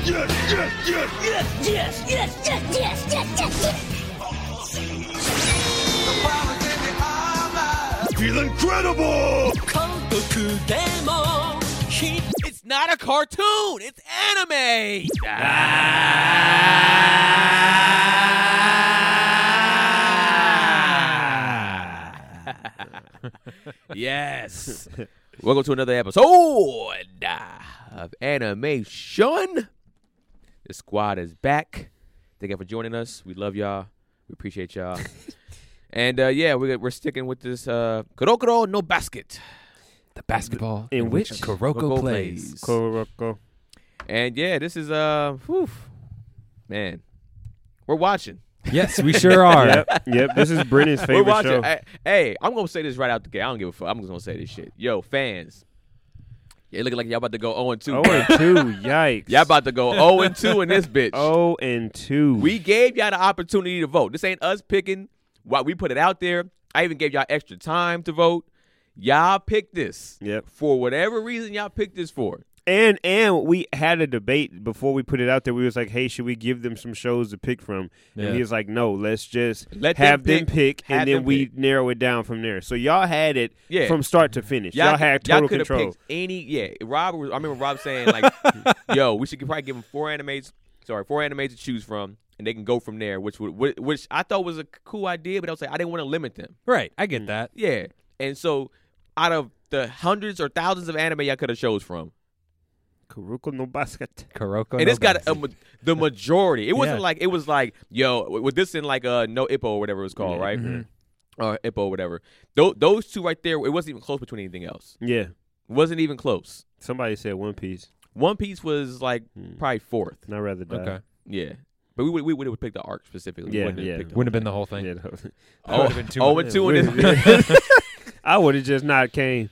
Feel incredible! It's not a cartoon. It's anime. Yes. Welcome to another episode of Animation. The squad is back. Thank you for joining us. We love y'all. We appreciate y'all. And yeah, we're sticking with this Kuroko no Basket. The basketball in which Kuroko plays. Kuroko. And yeah, this is man, we're watching. Yes, we sure are. Yep. This is Brennan's favorite We're watching. show. Hey, I'm gonna say this right out the gate. I don't give a fuck. I'm just gonna say this shit. Yo, fans. Yeah, looking like y'all about to go 0-2. 0-2, yikes. Y'all about to go 0-2 in this bitch. 0-2. We gave y'all the opportunity to vote. This ain't us picking. What we put it out there. I even gave y'all extra time to vote. Y'all picked this. Yep. For whatever reason y'all picked this for. And we had a debate before we put it out there. We was like, hey, should we give them some shows to pick from? And he was like, no, let's just have them pick, and then we narrow it down from there. So y'all had it from start to finish. Y'all had total control. Picked I remember Rob saying, like, yo, we should probably give them four animes to choose from, and they can go from there, which I thought was a cool idea, but I was like, I didn't want to limit them. Right, I get that. Yeah. And so out of the hundreds or thousands of anime y'all could have chose from, Kuroko no Basket. Kuroko. And it's got the majority. It wasn't like, it was like, yo, with this in like No Ippo or whatever it was called, right? Mm-hmm. Or Ippo or whatever. Those two right there, it wasn't even close between anything else. Yeah. It wasn't even close. Somebody said One Piece. One Piece was like probably fourth. And I'd rather die. Okay. Yeah. But we would have picked the arc specifically. Yeah, Wouldn't have been the whole thing. Yeah, would have been 2 in this. I would have just not came.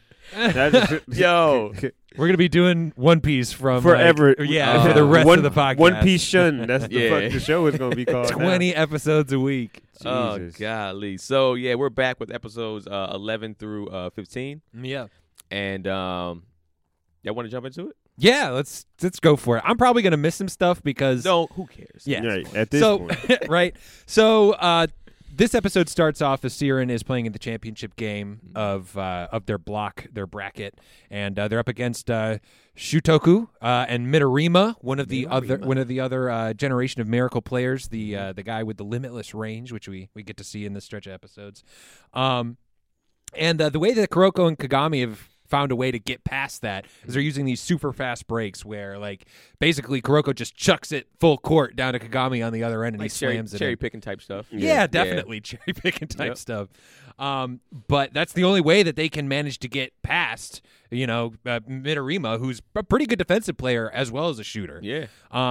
Yo. We're going to be doing One Piece from forever. For the rest of the podcast. One Piece Shun. That's the fuck the show is going to be called. 20 episodes a week. Jesus. Oh, golly. So, yeah, we're back with episodes 11 through 15. Yeah. And y'all want to jump into it? Yeah, let's go for it. I'm probably going to miss some stuff because... No, who cares? Yeah. Right, at this point. Right. So, this episode starts off as Siren is playing in the championship game of their bracket, and they're up against Shutoku and Midorima, one of the other generation of Miracle players, the guy with the limitless range, which we get to see in this stretch of episodes. And the way that Kuroko and Kagami have found a way to get past that is they're using these super fast breaks where, like, basically Kuroko just chucks it full court down to Kagami on the other end and like he slams it in. Cherry picking type stuff. Yeah, definitely cherry picking type stuff. But that's the only way that they can manage to get past, Midorima, who's a pretty good defensive player as well as a shooter. Yeah.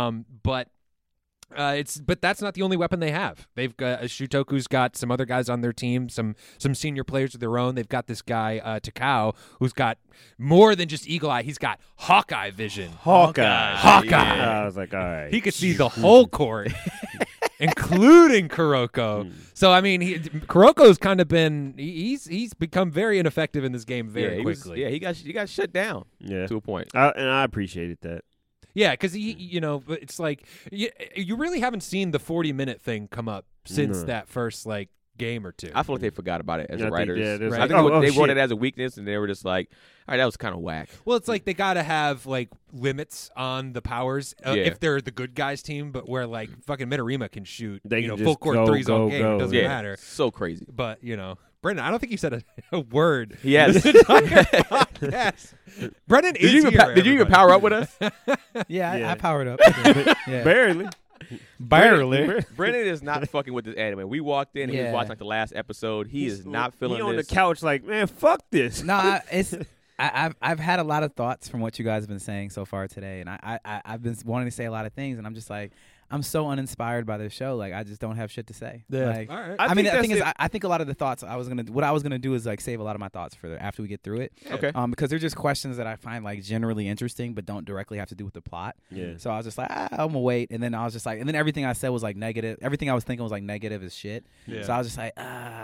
But that's not the only weapon they have. They've got Shutoku's got some other guys on their team, some senior players of their own. They've got this guy Takao, who's got more than just eagle eye. He's got Hawkeye vision. Hawkeye. Yeah. I was like, all right. He could see the whole court, including Kuroko. So I mean, Kuroko's kind of been he's become very ineffective in this game very quickly. He got shut down. Yeah. To a point. And I appreciated that. Yeah, because it's like you really haven't seen the 40-minute thing come up since that first game or two. I feel like they forgot about it as writers. Right. I think they wrote it as a weakness, and they were just like, all right, that was kind of whack. Well, it's like they got to have limits on the powers if they're the good guys team, but where fucking Midorima can shoot full court threes all game. It doesn't matter. So crazy. But Brendan, I don't think you said a word. Yes. Yes. Brendan, did you even power up with us? Yeah. I powered up. Barely. Brendan is not fucking with this anime. We walked in and he was watching the last episode. He is not feeling on this. The couch man, fuck this. No, I've had a lot of thoughts from what you guys have been saying so far today, and I've been wanting to say a lot of things, and I'm just like, I'm so uninspired by this show. I just don't have shit to say. Yeah. All right. I mean, the thing is, I think a lot of the thoughts what I was gonna do is save a lot of my thoughts for after we get through it. Okay. Because they're just questions that I find generally interesting, but don't directly have to do with the plot. Yeah. So I was just like, I'm gonna wait, and then I was just like, and then everything I said was negative. Everything I was thinking was negative as shit. Yeah. So I was just like,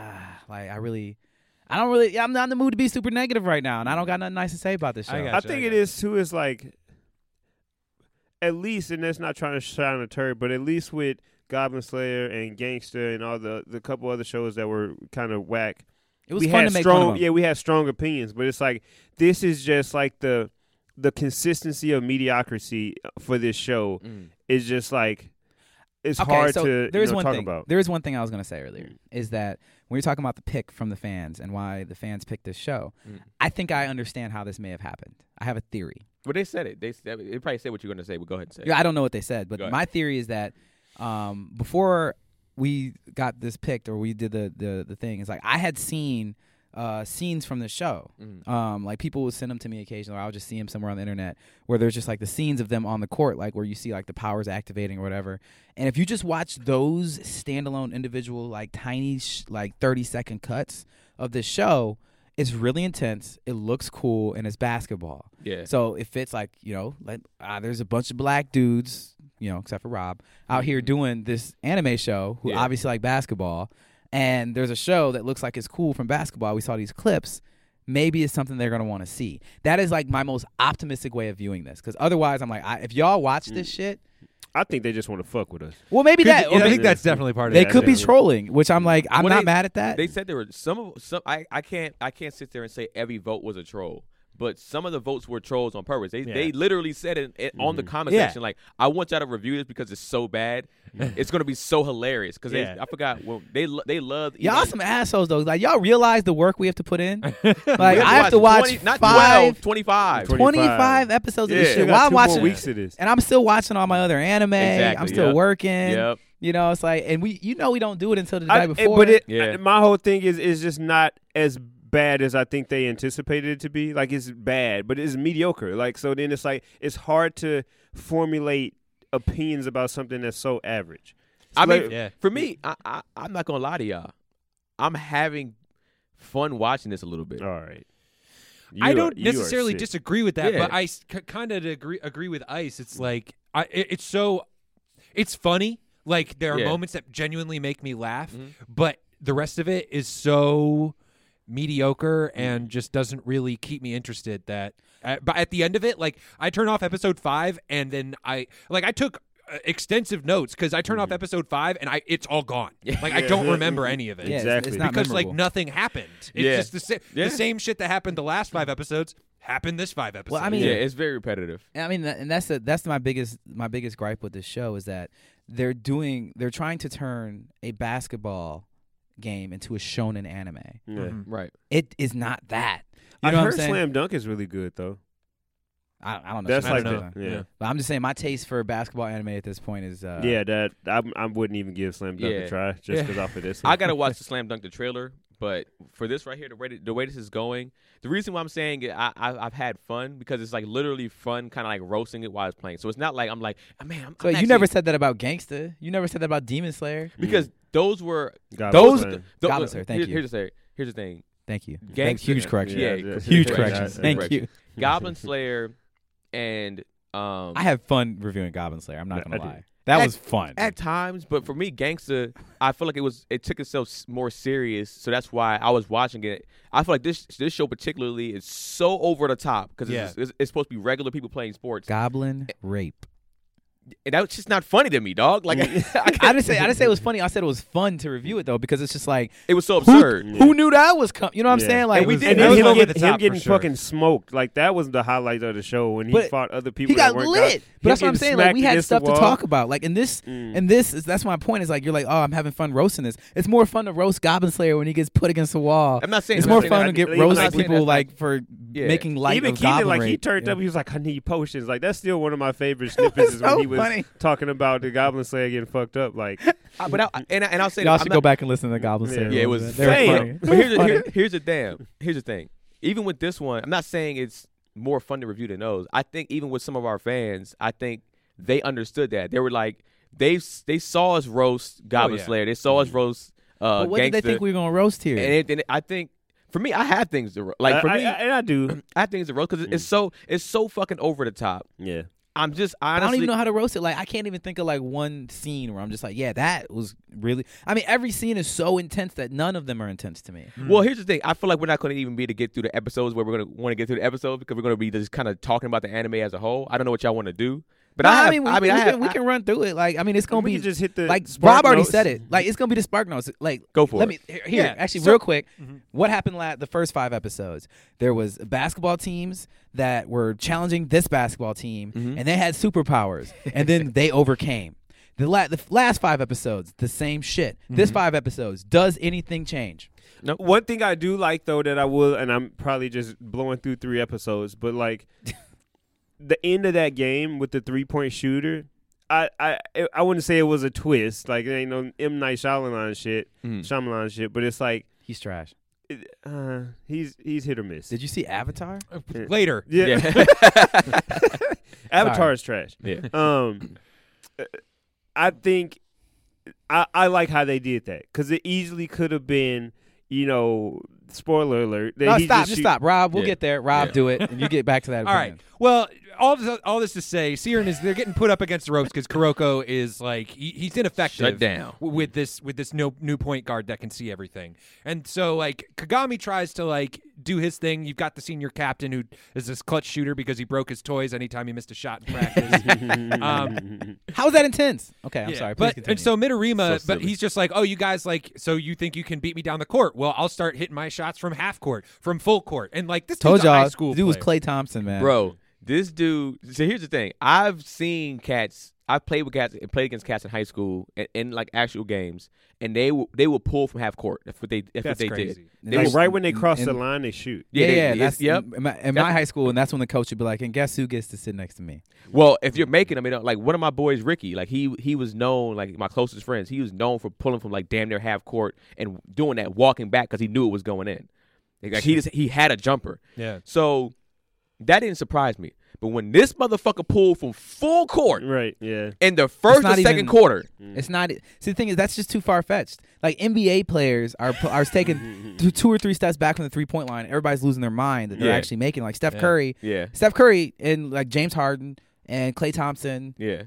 I'm not in the mood to be super negative right now, and I don't got nothing nice to say about this show. I think it is too. Is at least, and that's not trying to shine a turd, but at least with Goblin Slayer and Gangsta and all the couple other shows that were kind of whack, it was fun to make fun of them. Yeah, we had strong opinions, but it's like this is just like the consistency of mediocrity for this show is just like it's hard to talk about. There is one thing I was going to say earlier is that when you're talking about the pick from the fans and why the fans picked this show, I think I understand how this may have happened. I have a theory. Well, they said it. They probably said what you're going to say, but go ahead and say it. Yeah, I don't know what they said, but my theory is that before we got this picked or we did the thing, it's like I had seen scenes from the show. Like people would send them to me occasionally, or I would just see them somewhere on the internet where there's just like the scenes of them on the court, like where you see like the powers activating or whatever. And if you just watch those standalone individual like tiny like 30-second cuts of this show, it's really intense. It looks cool, and it's basketball. Yeah. So it fits like, you know, like there's a bunch of black dudes, you know, except for Rob, out here doing this anime show who obviously like basketball. And there's a show that looks like it's cool from basketball. We saw these clips. Maybe it's something they're going to want to see. That is like my most optimistic way of viewing this. Because otherwise, I'm like, if y'all watch this shit. I think they just want to fuck with us. Well, maybe that. I think that's definitely part of it. it. They could be trolling, which I'm like, I'm not mad at that. They said there were some. I can't sit there and say every vote was a troll. But some of the votes were trolls on purpose. They literally said it on the comment section, like, I want y'all to review this because it's so bad. It's going to be so hilarious. Because I forgot, well, they love. Y'all some assholes, though. Like, y'all realize the work we have to put in? Like, I have to watch 25 episodes of this shit. While I'm watching, 2 more weeks of this. And I'm still watching all my other anime. Exactly, I'm still working. Yep. You know, it's like, and we don't do it until the day before. But my whole thing is just not as bad as I think they anticipated it to be. Like, it's bad, but it's mediocre. Like, so then it's like it's hard to formulate opinions about something that's so average. I mean, for me, I'm not gonna lie to y'all. I'm having fun watching this a little bit. All right. I don't necessarily disagree with that, but I kind of agree with Ice. It's like it's funny. Like, there are moments that genuinely make me laugh, but the rest of it is so mediocre and just doesn't really keep me interested. But at the end of it, like, I turn off episode 5 and then I took extensive notes because I turn off episode 5 and it's all gone. Like, I don't remember any of it. Exactly. It's not because memorable. Like, nothing happened. It's just the same shit that happened the last 5 episodes happened this 5 episodes. Well, I mean, it's very repetitive. I mean, and that's my biggest gripe with this show is that they're trying to turn a basketball game into a shonen anime. Right. It is not that. I heard Slam Dunk is really good though. I don't know. That's I like don't know. But I'm just saying my taste for basketball anime at this point is that I wouldn't even give Slam Dunk a try just because off of this. I gotta watch the Slam Dunk the trailer, but for this right here, the way this is going, the reason why I'm saying it, I've had fun because it's like literally fun, kind of like roasting it while it's playing. So it's not like I'm like, oh, man. So you never said that about Gangsta. You never said that about Demon Slayer because those were Goblin Slayer. Thank you. Here's the thing. Thank you. Gangsta, huge correction. Huge correction. Thank you. Goblin Slayer and I have fun reviewing Goblin Slayer. I'm not gonna lie. That was fun at times, but for me, Gangsta, I feel like it took itself more serious, so that's why I was watching it. I feel like this show particularly is so over the top because it's supposed to be regular people playing sports. Goblin rape. And that's just not funny to me, dog. Like I didn't say it was funny. I said it was fun to review it though because it's just like it was so absurd. Who knew that was coming? You know what I'm saying? Like we did. And him getting fucking smoked. Like that was the highlight of the show when he fought other people. He got lit. But that's what I'm saying. Like we had stuff to talk about. Like in this, that's my point. Is like you're like, oh, I'm having fun roasting this. It's more fun to roast Goblin Slayer when he gets put against the wall. I'm not saying it's more fun to get roasted people like for making light of Goblin rape. Like he turned up. He was like, I need potions. Like that's still one of my favorite snippets is when he was talking about the Goblin Slayer getting fucked up. Like, but I'll say y'all should go back and listen to the Goblin Slayer. Yeah, it was funny. But here's the thing. Even with this one, I'm not saying it's more fun to review than those. I think even with some of our fans, I think they understood that. They were like, they saw us roast Goblin Slayer. They saw us roast But what did they think we were gonna roast here? And I think. For me, I have things to like. For me, I do. I have things to roast because it's so fucking over the top. Yeah. I'm just honestly. I don't even know how to roast it. Like I can't even think of like one scene where I'm just like, yeah, that was really. I mean, every scene is so intense that none of them are intense to me. Well, here's the thing. I feel like we're not going to even be able to get through the episodes where we're going to want to get through the episodes because we're going to be just kind of talking about the anime as a whole. I don't know what y'all want to do. But we can run through it. Like, I mean, it's gonna be can just hit the like spark Rob already notes. said it. Like, it's gonna be the spark notes. Like, Go for it. Real quick. What happened the first 5 episodes? There was basketball teams that were challenging this basketball team, and they had superpowers, and then they overcame. The last 5 episodes, the same shit. This 5 episodes, does anything change? No. One thing I do like though that I will, and I'm probably just blowing through 3 episodes, but like the end of that game with the 3-point shooter, I wouldn't say it was a twist. Like it ain't no M. Night Shyamalan shit, but it's like He's trash. He's hit or miss. Did you see Avatar? Later. Yeah. Avatar is trash. Yeah. I think I like how they did that because it easily could have been, spoiler alert. No, stop. Rob, we'll get there. Rob, do it, and you get back to that. All right. Well, all this to say, Siren they're getting put up against the ropes because Kuroko is like he's ineffective. Shut down with this new point guard that can see everything, and so like Kagami tries to like do his thing. You've got the senior captain who is this clutch shooter because he broke his toys anytime he missed a shot in practice. How is that intense? Okay, I'm sorry. Please But and so Mitarima, So but silly. he's just like, oh, you guys like, so you think you can beat me down the court? Well, I'll start hitting my shots from half court, from full court, and like this told dude's a high y'all, school dude was player. Klay Thompson, man. Bro, this dude. So here's the thing. I've seen cats. I've played with cats and played against cats in high school in like actual games, and they will pull from half court if what they That's did. crazy. They Like will- right when they cross the line, they shoot. Yeah, they- that's yep. in my high school, and that's when the coach would be like, "And guess who gets to sit next to me?" Well, if you're making them, like one of my boys, Ricky, like he was known, like my closest friends, he was known for pulling from like damn near half court and doing that, walking back because he knew it was going in. Like he had a jumper. Yeah. So that didn't surprise me. But when this motherfucker pulled from full court Right, yeah. in the first not or second even- quarter, It's not. See, the thing is, that's just too far fetched. Like NBA players are taking 2 or 3 steps back from the 3-point line. Everybody's losing their mind that they're Yeah. actually making. Like Steph Curry, yeah, and like James Harden and Klay Thompson, yeah.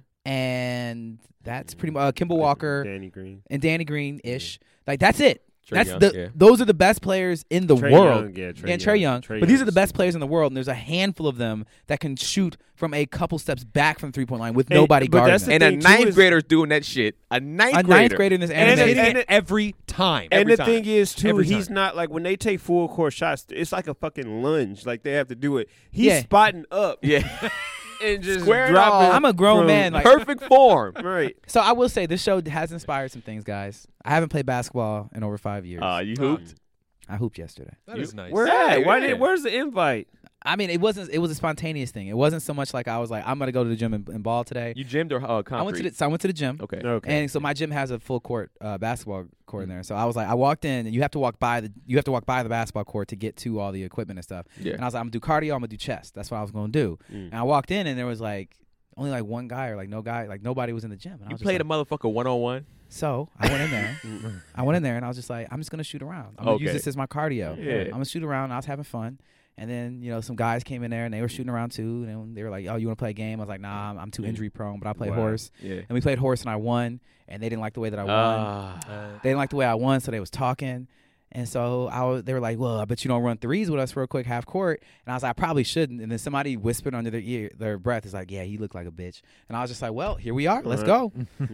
and that's pretty much Kimball Walker Danny Green. and Danny Green ish. Like that's it. Trae That's Young, those are the best players in the Trae world. Young, and Trae Young. But these are the best players in the world, and there's a handful of them that can shoot from a couple steps back from the 3-point line with nobody but guarding that's them. the And a thing, too, ninth is- grader's doing that shit. A ninth A grader. ninth grader in this And anime. hitting it every time. And every the time. thing is, too, Every he's time. not like when they take full court shots, it's like a fucking lunge. Like they have to do it. He's Yeah. spotting up Yeah. and just Square it dropping. off. I'm a grown from- man. Like, Perfect form. Right. so I will say this show has inspired some things, guys. I haven't played basketball in over 5 years. You hooped? I hooped yesterday. That is nice. Where Yeah, at? yeah. Where's the invite? I mean, it was a spontaneous thing. It wasn't so much like I was like, I'm gonna go to the gym and ball today. You gymmed or concrete? I went to the gym. Okay. Okay. And so my gym has a full court basketball court in there. So I was like, I walked in, and you have to walk by the basketball court to get to all the equipment and stuff. Yeah. And I was like, I'm gonna do cardio. I'm gonna do chest. That's what I was gonna do. And I walked in, and there was like only like one guy or like no guy, like nobody was in the gym. And I You was just played a like, motherfucker 1-on-1? So I went in there. And I was just like, I'm just gonna shoot around. I'm gonna use Okay. this as my cardio. Yeah. I'm gonna shoot around. I was having fun. And then, some guys came in there and they were shooting around too. And they were like, "Oh, you want to play a game?" I was like, "Nah, I'm too injury prone, but I play horse." Yeah. And we played horse, and I won. And they didn't like the way that I won. They didn't like the way I won, so they was talking. And so they were like, "Well, I bet you don't run threes with us real quick, half court." And I was like, "I probably shouldn't." And then somebody whispered under their breath, "Is like, yeah, he looked like a bitch." And I was just like, "Well, here we are. Let's go."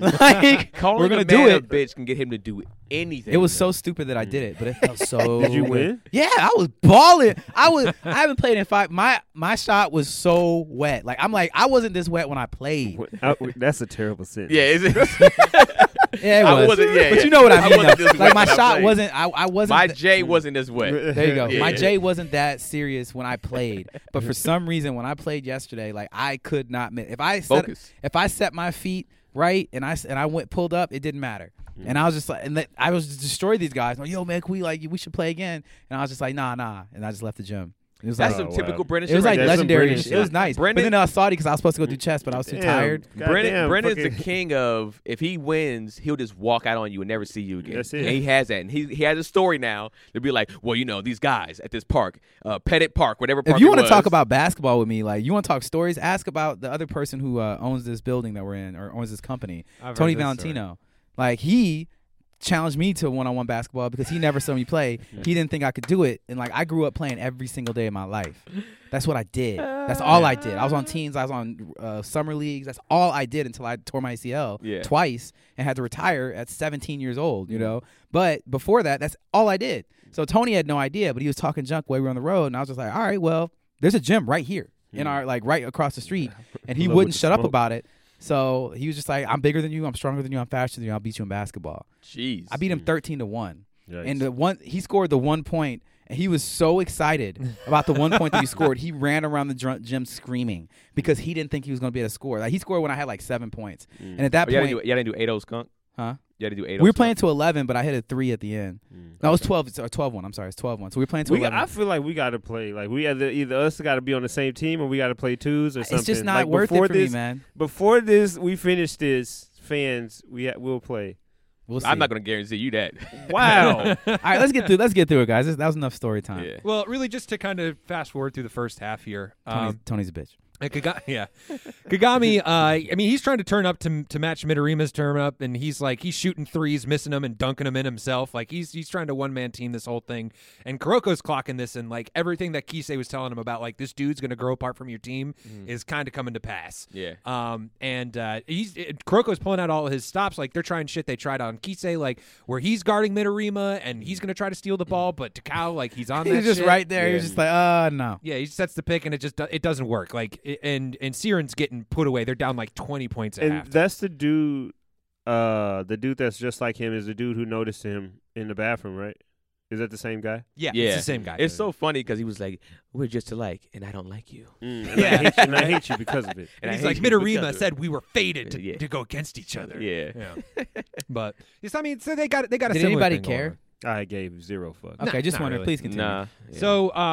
Like, Calling we're gonna a do man it. a bitch can get him to do anything. It was so stupid that I did it, but it felt so. Did you good. win? Yeah, I was balling. I haven't played in 5. My shot was so wet. Like I wasn't this wet when I played. That's a terrible sentence. Yeah, is it? Yeah, it I was. wasn't- yeah, but yeah. you know what I I mean. wasn't though. this Like wet my when I shot played. wasn't. I wasn't. My J wasn't this wet. There you go. Yeah, My yeah. J wasn't that serious when I played, but for some reason when I played yesterday, like I could not miss. If I set my feet right and I pulled up, it didn't matter. And I was just like, I was just destroying these guys. Like, yo, man, we should play again. And I was just like, nah, and I just left the gym. It was That's like some typical Brendan it was shit like right there. That's some legendary. Brendan Shit. It was shit. nice. Brendan- But then I was salty because I was supposed to go do chest, but I was too tired. Brendan's the fucking- king of, if he wins, he'll just walk out on you and never see you again. That's it. And he has that. And he has a story now to be like, well, these guys at this park, Pettit Park, whatever park If you want to talk about basketball with me, like you want to talk stories, ask about the other person who owns this building that we're in or owns this company, I've Tony heard this Valentino. Like he challenged me to one-on-one basketball because he never saw me play. He didn't think I could do it. And like I grew up playing every single day of my life. That's what I did. That's all I did. I was on teams. I was on summer leagues. That's all I did until I tore my ACL twice and had to retire at 17 years old, you know. But before that, that's all I did. So Tony had no idea, but he was talking junk while we were on the road. And I was just like, all right, well, there's a gym right here in our, like right across the street. And he wouldn't shut up about it. So he was just like, I'm bigger than you, I'm stronger than you, I'm faster than you, I'll beat you in basketball. Jeez. I beat him 13-1. And he scored the 1 point, and he was so excited about the 1 point that he scored, he ran around the gym screaming because he didn't think he was going to be able to score. Like he scored when I had like 7 points. And at that point... You didn't do 8-0 skunk? Huh? You had to do 8-0 We were playing to 11, but I hit a 3 at the end. No, it was 12-1. I'm sorry, it's 12-1. So we were playing to 11. I feel like we got to play. Like we either us got to be on the same team or we got to play twos or something. It's just not like worth it for me, man. Before we finish this, fans, we'll play. We'll see. I'm not going to guarantee you that. Wow. All right, let's get through it, guys. That was enough story time. Yeah. Well, really, just to kind of fast forward through the first half here. Tony's a bitch. Kagami, I mean, he's trying to turn up to match Midorima's turn up, and he's shooting threes, missing them, and dunking them in himself. Like, he's trying to one-man team this whole thing. And Kuroko's clocking this, and, like, everything that Kisei was telling him about, like, this dude's going to grow apart from your team is kind of coming to pass. Yeah. Kuroko's pulling out all of his stops. Like, they're trying shit they tried on Kisei, like, where he's guarding Midorima, and he's going to try to steal the ball, but Takao, like, he's on that He's just shit. right there. Yeah. He's just like, no. Yeah, he sets the pick, and it doesn't work. Like, and Siren's getting put away. They're down like 20 points at half. And that's the dude that's just like him is the dude who noticed him in the bathroom, right? Is that the same guy? Yeah, it's the same guy. It's so funny because he was like, "We're just alike, and I don't like you." And I hate you because of it. And he's like, Midorima said we were fated to go against each other. Yeah. But I mean, so they got a Did similar anybody thing care? I gave 0 fucks. Okay, just not wonder. really. Please continue. Nah. Yeah.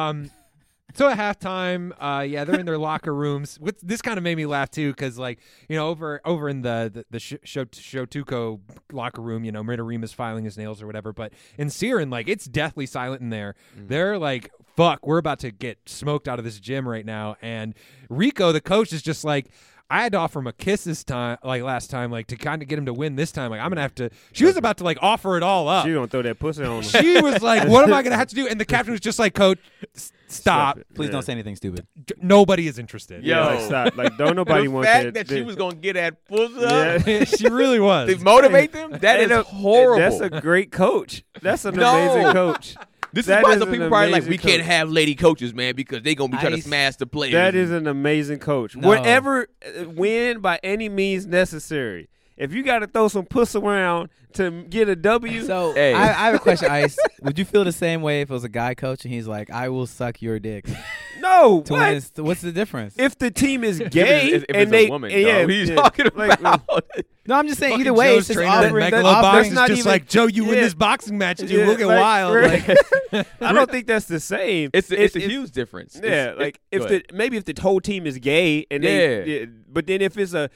So at halftime, they're in their locker rooms. This kind of made me laugh too, because over in the Shotuko locker room, Midorima's filing his nails or whatever. But in Siren, it's deathly silent in there. They're like, "Fuck, we're about to get smoked out of this gym right now." And Rico, the coach, is just like, I had to offer him a kiss this time, last time, to kind of get him to win this time. I'm gonna have to. She was about to offer it all up. She gonna throw that pussy on him. She was like, "What am I gonna have to do?" And the captain was just like, "Coach, stop. Please don't say anything stupid. Nobody is interested." Yo. Stop. Don't nobody the want fact that. that she was gonna get that pussy up Yeah. She really was. to motivate them. That is horrible. That's a great coach. That's an amazing coach. This That is why is some an people probably amazing we can't coach. have lady coaches, man, because they gonna be trying to smash the players. That is an amazing coach. No. Whatever, win by any means necessary. If you got to throw some puss around to get a W, So Hey. I have a question, Ice. Would you feel the same way if it was a guy coach and he's like, "I will suck your dick"? no. To What? win, what's the difference? If the team is gay if and it's they, a woman, yeah, though, what are you yeah, talking like, about? No, I'm just saying. Fucking Either way, Joe's it's just trainer at offering. Megalobox that's is not just even- like, "Joe, you win yeah. this boxing match, dude. Yeah, We'll get like, wild." right. I don't think that's the same. It's a huge difference. Yeah, Go ahead. maybe if the whole team is gay and they, but then if it's a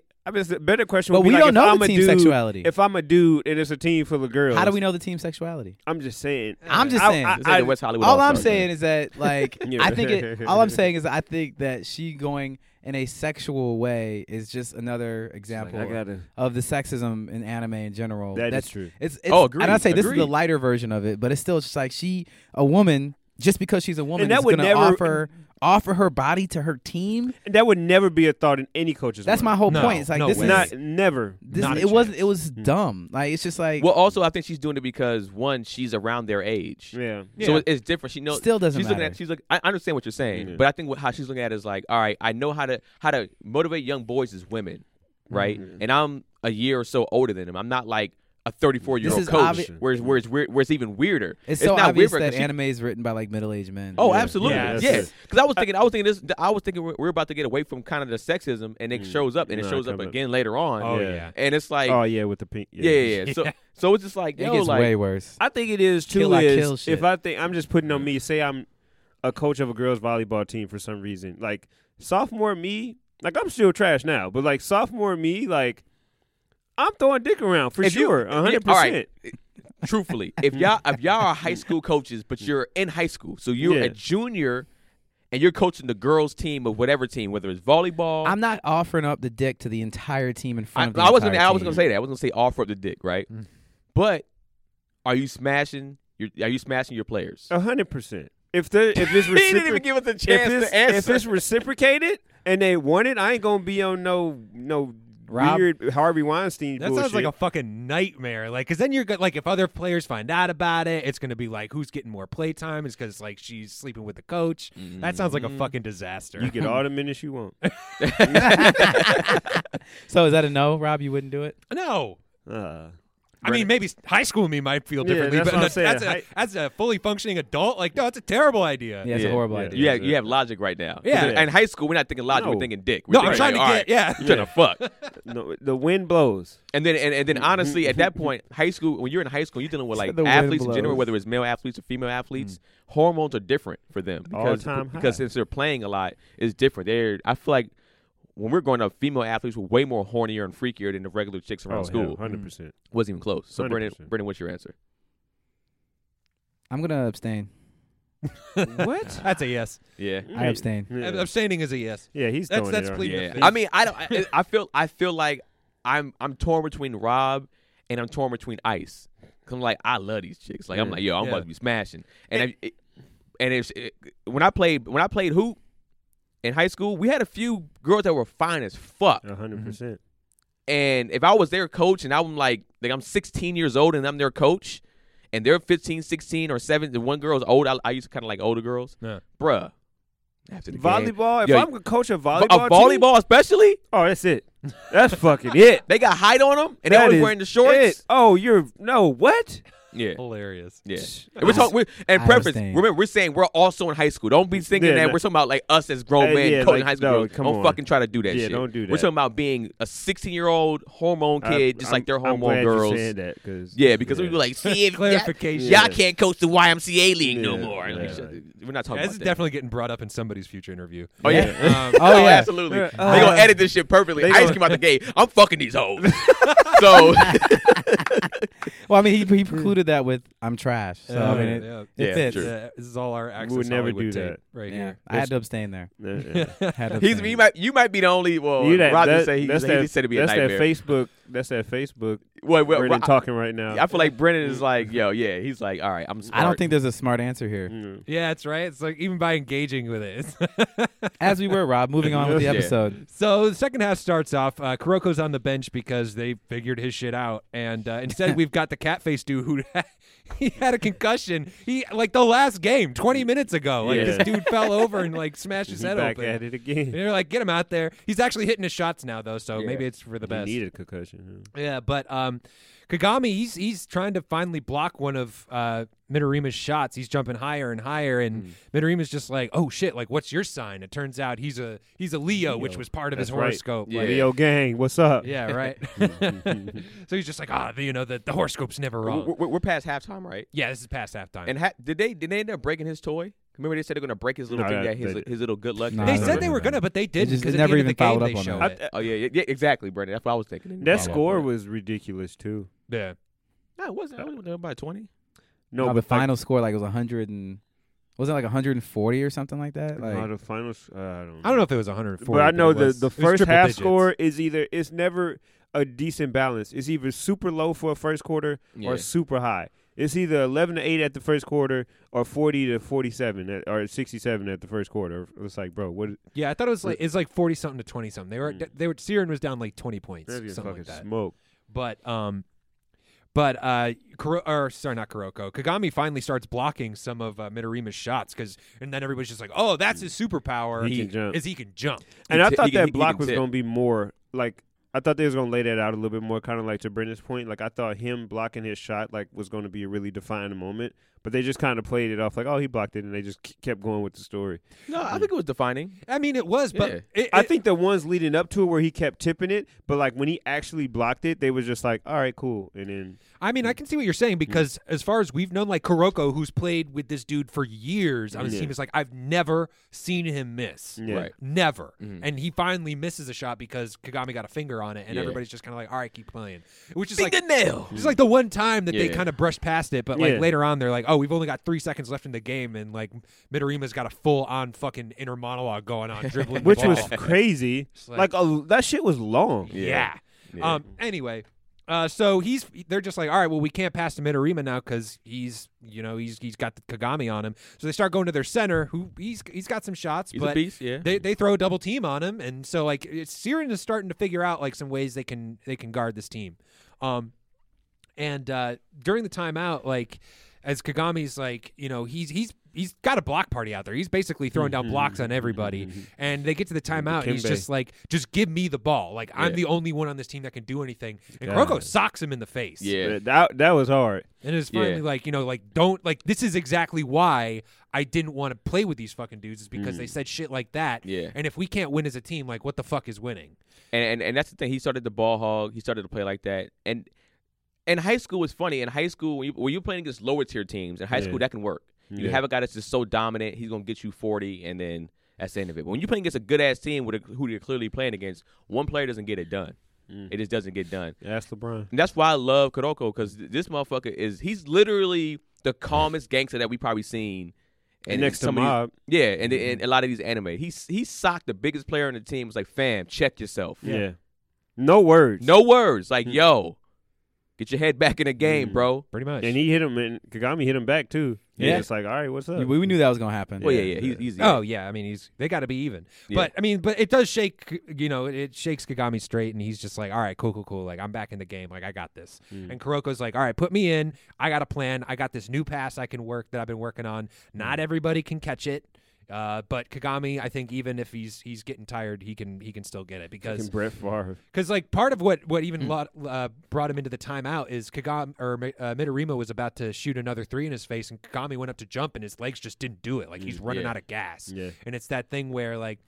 the better question But would be we like don't if know I'm the a team dude, sexuality. If I'm a dude and it's a team full of girls, How do we know the team sexuality? I'm just saying. I'm just saying. It's like the West Hollywood All I'm All-Stars, saying man. is that, Yeah. I think all I'm saying is that I think that she going in a sexual way is just another example I gotta. of the sexism in anime in general. That's true. It's agreed. And I say this is the Agreed. lighter version of it, but it's still just like a woman, just because she's a woman, And that is would going to never- offer her body to her team. And that would never be a thought in any coach's That's my mind. whole No, point. It's like no this way. is Not never. this. not a It was chance. it was dumb. Like it's just like Well, also, I think she's doing it because one, she's around their age. Yeah. So it's different. She knows. Still doesn't she's looking matter. at. She's like, I understand what you're saying, Yeah. but I think how she's looking at it is like, all right, I know how to motivate young boys as women, right? Mhm. And I'm a year or so older than them. I'm not like a 34-year-old This is coach, obvi- where it's even weirder. it's so not obvious weird that because she- anime is written by like middle-aged men. Oh, Yeah. absolutely, Yeah, yeah. that's it. Because I was thinking we're about to get away from kind of the sexism, and it shows up, and it No, shows up come up. again later on. Oh Yeah. yeah. And it's like, Oh yeah, with the pink. yeah. So it's just like, It yo, gets like, way worse. I think it is too. Kill like kill Is shit. if I think I'm just putting on me. Say I'm a coach of a girls volleyball team for some reason. Like sophomore me, like I'm still trash now, but like sophomore me, like I'm throwing dick around for If you- sure, all 100%. right. Truthfully, if y'all are high school coaches, but you're in high school, so you're Yeah. a junior, and you're coaching the girls' team of whatever team, whether it's volleyball. I'm not offering up the dick to the entire team in front of the I was entire gonna team. say that. I was gonna say offer up the dick, right? But are you smashing your players? 100%. If it's he didn't even give us a chance to answer. If it's reciprocated and they want it, I ain't gonna be on no Rob, weird Harvey Weinstein That bullshit. sounds like a fucking nightmare. Like, because then you're like, if other players find out about it, it's going to be like, who's getting more playtime? It's because like she's sleeping with the coach. That sounds like a fucking disaster. You get all the minutes you want. So is that a no, Rob? You wouldn't do it? No. I mean, maybe high school me might feel Yeah, differently, that's but what I'm saying. as a fully functioning adult, like, no, it's a terrible idea. Yeah, it's a horrible idea. You have logic right now. Yeah. In high school, we're not thinking logic. No. We're thinking dick. No, We're I'm thinking, trying to all get, right, yeah. you're trying to fuck. No, the wind blows. And then honestly, at that point, high school, when you're in high school, you're dealing with like The wind athletes in general, blows. whether it's male athletes or female athletes. Hormones are different for them All-time high. because since they're playing a lot, it's different. I feel like when we're growing up, female athletes were way more hornier and freakier than the regular chicks around school. 100%. Wasn't even close. So 100%. Brendan, what's your answer? I'm gonna abstain. What? That's a yes. Yeah. I abstain. Yeah, Abstaining is a yes. yeah he's That's throwing that's it on. pleading Yeah. the fifth. I mean, I feel like I'm torn between Rob and I'm torn between Ice. Cause I'm like, I love these chicks. Like I'm like, yo, I'm about to be smashing. And when I played hoop in high school, we had a few girls that were fine as fuck. 100%. And if I was their coach and I'm like I'm 16 years old and I'm their coach and they're 15, 16 or 7, and one girl's old, I used to kind of like older girls. Yeah. Bruh. After the game. Volleyball. If Yo, I'm a coach of a volleyball, volleyball especially, oh, that's it. That's fucking it. they got height on them and they That always is wearing the shorts. it. Oh, what? Yeah. Hilarious. Yeah. And we're talking, and I preface, understand. remember, we're saying we're also in high school. Don't be thinking Yeah, that no. we're talking about like us as grown men yeah, coaching like, high school no, girls. come Don't on. fucking try to do that Yeah, shit. don't do We're that. talking about being a 16-year-old hormone kid, just like their I'm hormone glad girls. You said that, cause, Yeah, because we were like, see if Clarification. y'all can't coach the YMCA league no Yeah, more. Like, yeah. we're not talking Yeah, this about is that. definitely getting brought up in somebody's future interview. Oh yeah. Oh, yeah. Absolutely. They gonna edit this shit perfectly. They I just gonna- came out the gate. I'm fucking these hoes. So Well, I mean, he precluded that with "I'm trash." So I mean, it Yeah, fits. true. Yeah, this is all our access would never Hollywood do tape that. right Yeah, here. I had to abstain there. Yeah. Had to abstain. you might be the only. Well, You Roger said he said it'd be a that's nightmare. that Facebook. That's that Facebook. Well, Brendan talking right now. I feel like Brendan is like, yo, yeah. He's like, all right, I'm smart. I don't think there's a smart answer here. Mm. Yeah, that's right. It's like even by engaging with it. As we were, Rob. Moving on with the Yeah. episode. So the second half starts off. Kuroko's on the bench because they figured his shit out, and instead we've got the catface dude who he had a concussion. He like the last game 20 minutes ago. Like Yeah. this dude fell over and like smashed his He head back open. at it And again. they're like, get him out there. He's actually hitting his shots now though, so Yeah. maybe it's for the He best. needed concussion. Yeah, but Kagami, he's trying to finally block one of Minarima's shots. He's jumping higher and higher, and Minarima's just like, "Oh shit! Like, what's your sign?" It turns out he's a Leo, which was part of his That's right. horoscope. Yeah. Like, Leo gang, what's up? yeah, right. So he's just like, the horoscope's never wrong. We're past halftime, right? Yeah, this is past halftime. And did they end up breaking his toy? Remember they said they're gonna break his little No, thing, that- his little good luck. No, they I thing? said don't they were remember. gonna, but they didn't just because never at the even end of the followed game up they on showed that. it. Oh yeah, exactly, Brendan. That's what I was thinking. That Yeah. score was ridiculous too. Yeah. No, it wasn't. It was about 20. No, the but final score like was 100 and wasn't it like 140 or something like that? Like, Like the finals. I don't I don't know if it was 140, But I know it was, the it was first triple half digits. score is it's never a decent balance. It's either super low for a first quarter Yeah. or super high. It's either 11-8 at the first quarter or 40-47 or 67 at the first quarter. It's like, bro, what? Yeah, I thought it was like 40 something to 20 something. They were Siren was down like 20 points, That's something fucking like that. smoke. But not Kuroko. Kagami finally starts blocking some of Minarima's shots and then everybody's just like, oh, that's his superpower. He can jump. Is he can jump. And I He thought can- that he block can was tip. going to be more like. I thought they was going to lay that out a little bit more, kind of like to Brendan's point. Like I thought him blocking his shot like was going to be a really defining moment, but they just kind of played it off like, oh, he blocked it, and they just kept going with the story. No, I think it was defining. I mean, it was, but Yeah. it, I think the ones leading up to it where he kept tipping it, but like when he actually blocked it, they was just like, all right, cool, and then I mean, I can see what you're saying because as far as we've known, like Kuroko, who's played with this dude for years on his Yeah. team, is like, I've never seen him miss. yeah. Right. Never. Mhm. And he finally misses a shot because Kagami got a finger on it, and Yeah. everybody's just kind of like, all right, keep playing. Which is like, Fingernail. it's like the one time that they Yeah. kind of brushed past it, but like Yeah. later on, they're like, oh, we've only got 3 seconds left in the game, and like Minarima's got a full on fucking inner monologue going on, dribbling the which ball. was crazy. It's like- Like that shit was long. Yeah. Yeah. Anyway, So they're just like, all right, well, we can't pass to Midorima now because he's got the Kagami on him. So they start going to their center, who he's got some shots, He's but a beast, yeah. they throw a double team on him, and so like Siren is starting to figure out like some ways they can guard this team. And during the timeout, like as Kagami's like, he's got a block party out there. He's basically throwing down blocks on everybody. And they get to the timeout, and he's just like, just give me the ball. Like, I'm the only one on this team that can do anything. And Kuroko socks him in the face. Yeah. That was hard. And it's finally this is exactly why I didn't want to play with these fucking dudes, is because they said shit like that. Yeah. And if we can't win as a team, like, what the fuck is winning? And that's the thing. He started the ball hog. He started to play like that. And in high school, it's funny. In high school, when you're playing against lower tier teams, in high school, that can work. You have a guy that's just so dominant, he's going to get you 40, and then that's the end of it. But when you're playing against a good-ass team who you're clearly playing against, one player doesn't get it done. It just doesn't get done. That's LeBron. And that's why I love Kuroko, because this motherfucker he's literally the calmest gangster that we probably seen. And next to Mob. Yeah, and a lot of these anime. He socked the biggest player on the team. Was like, fam, check yourself. Yeah. No words. No words. Like, yo, get your head back in the game, bro. Pretty much. And he hit him, and Kagami hit him back, too. Yeah. It's like, all right, what's up? We knew that was going to happen. Well, yeah. He's Oh yeah, I mean they got to be even. Yeah. But it does shake. It shakes Kagami straight, and he's just like, all right, cool. Like I'm back in the game. Like I got this. And Kuroko's like, all right, put me in. I got a plan. I got this new pass I can work that I've been working on. Not everybody can catch it. But Kagami, I think even if he's getting tired, he can still get it because Brett Favre. Because like part of what even brought him into the timeout is Midorima was about to shoot another three in his face, and Kagami went up to jump, and his legs just didn't do it. Like he's running out of gas. Yeah. And it's that thing where like,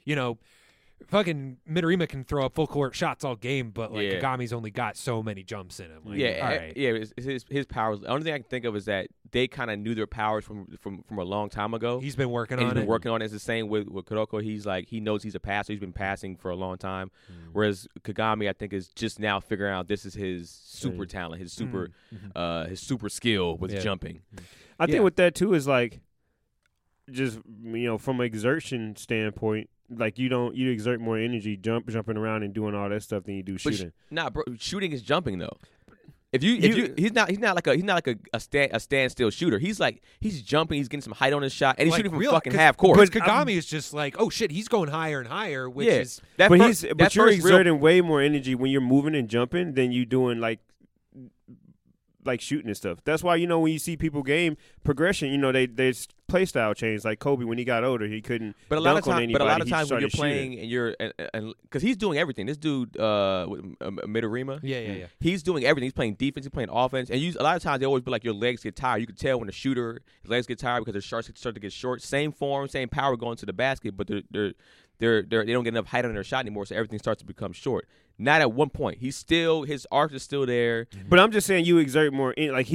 fucking Midorima can throw up full court shots all game, but like Kagami's only got so many jumps in him. Like, all right. His powers. The only thing I can think of is that they kind of knew their powers from a long time ago. He's been working on it. He's been working on it. It's the same with Kuroko. He's like, he knows he's a passer. He's been passing for a long time. Whereas Kagami, I think, is just now figuring out this is his super talent, his super skill with jumping. I think with that too is like, just from an exertion standpoint. Like you exert more energy jumping around and doing all that stuff than you do shooting. Bro, shooting is jumping though. He's not like a standstill shooter. He's jumping, he's getting some height on his shot, and he's shooting from fucking half court. But Kagami is just like, oh shit, he's going higher and higher, which is. But you're exerting way more energy when you're moving and jumping than you doing like shooting and stuff. That's why when you see people game progression, they play style change. Like Kobe, when he got older, he couldn't. But a lot of times when you're playing and you're because he's doing everything. This dude, Midorima, yeah, he's doing everything. He's playing defense, he's playing offense, and a lot of times they always be like your legs get tired. You can tell when a shooter his legs get tired because his shots start to get short. Same form, same power going to the basket, but they don't get enough height on their shot anymore, so everything starts to become short. Not at one point. His arc is still there. But I'm just saying you exert more.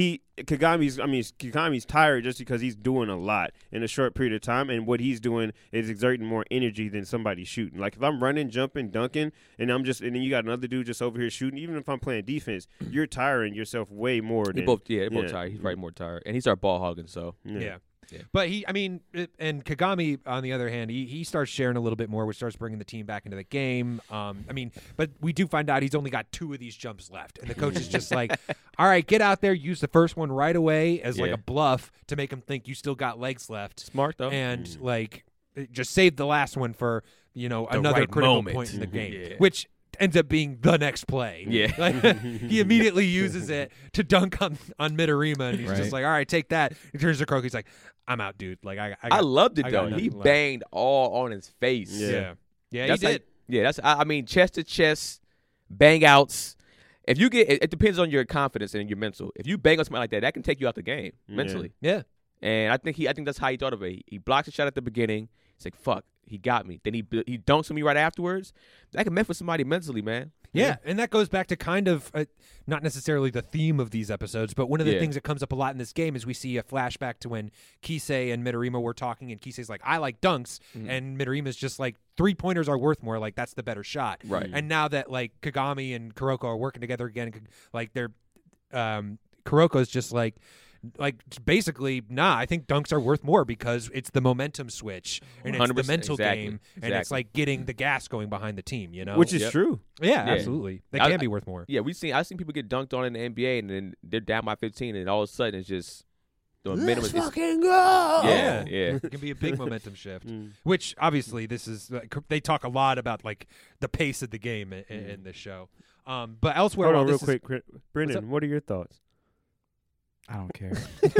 Kagami's tired just because he's doing a lot in a short period of time, and what he's doing is exerting more energy than somebody shooting. Like if I'm running, jumping, dunking, and then you got another dude just over here shooting. Even if I'm playing defense, you're tiring yourself way more. They're both tired. He's more tired, and he started ball hogging. So yeah. But and Kagami, on the other hand, he starts sharing a little bit more, which starts bringing the team back into the game. But we do find out he's only got 2 of these jumps left. And the coach is just like, all right, get out there, use the first one right away as like a bluff to make him think you still got legs left. Smart, though. And just save the last one for, another right critical moment. point in the game, which ends up being the next play. Yeah. He immediately uses it to dunk on Midorima, and he's just like, all right, take that. He turns to Kuroko, he's like, I'm out, dude. Like I loved it though. He banged all on his face. Yeah, he did. That's chest to chest, bang outs. If you it depends on your confidence and your mental. If you bang on somebody like that can take you out the game mentally. Yeah. And I think that's how he thought of it. He blocks a shot at the beginning. He's like, fuck, he got me. Then he dunks on me right afterwards. That can mess with somebody mentally, man. Yeah, and that goes back to kind of not necessarily the theme of these episodes, but one of the things that comes up a lot in this game is we see a flashback to when Kisei and Midorima were talking, and Kisei's like, I like dunks, and Midorima's just like, 3-pointers are worth more, like that's the better shot. Right. And now that like Kagami and Kuroko are working together again, like they're Kuroko's just like, like basically, I think dunks are worth more because it's the momentum switch and it's the mental game, and it's like getting the gas going behind the team, you know, which is true. Yeah, absolutely. They can be worth more. Yeah, I've seen people get dunked on in the NBA, and then they're down by 15, and all of a sudden it's just the minimum. Let's fucking go! Yeah. It can be a big momentum shift. Which obviously this is. They talk a lot about like the pace of the game in this show. But elsewhere, hold on, real quick, Brendan, what are your thoughts? I don't care.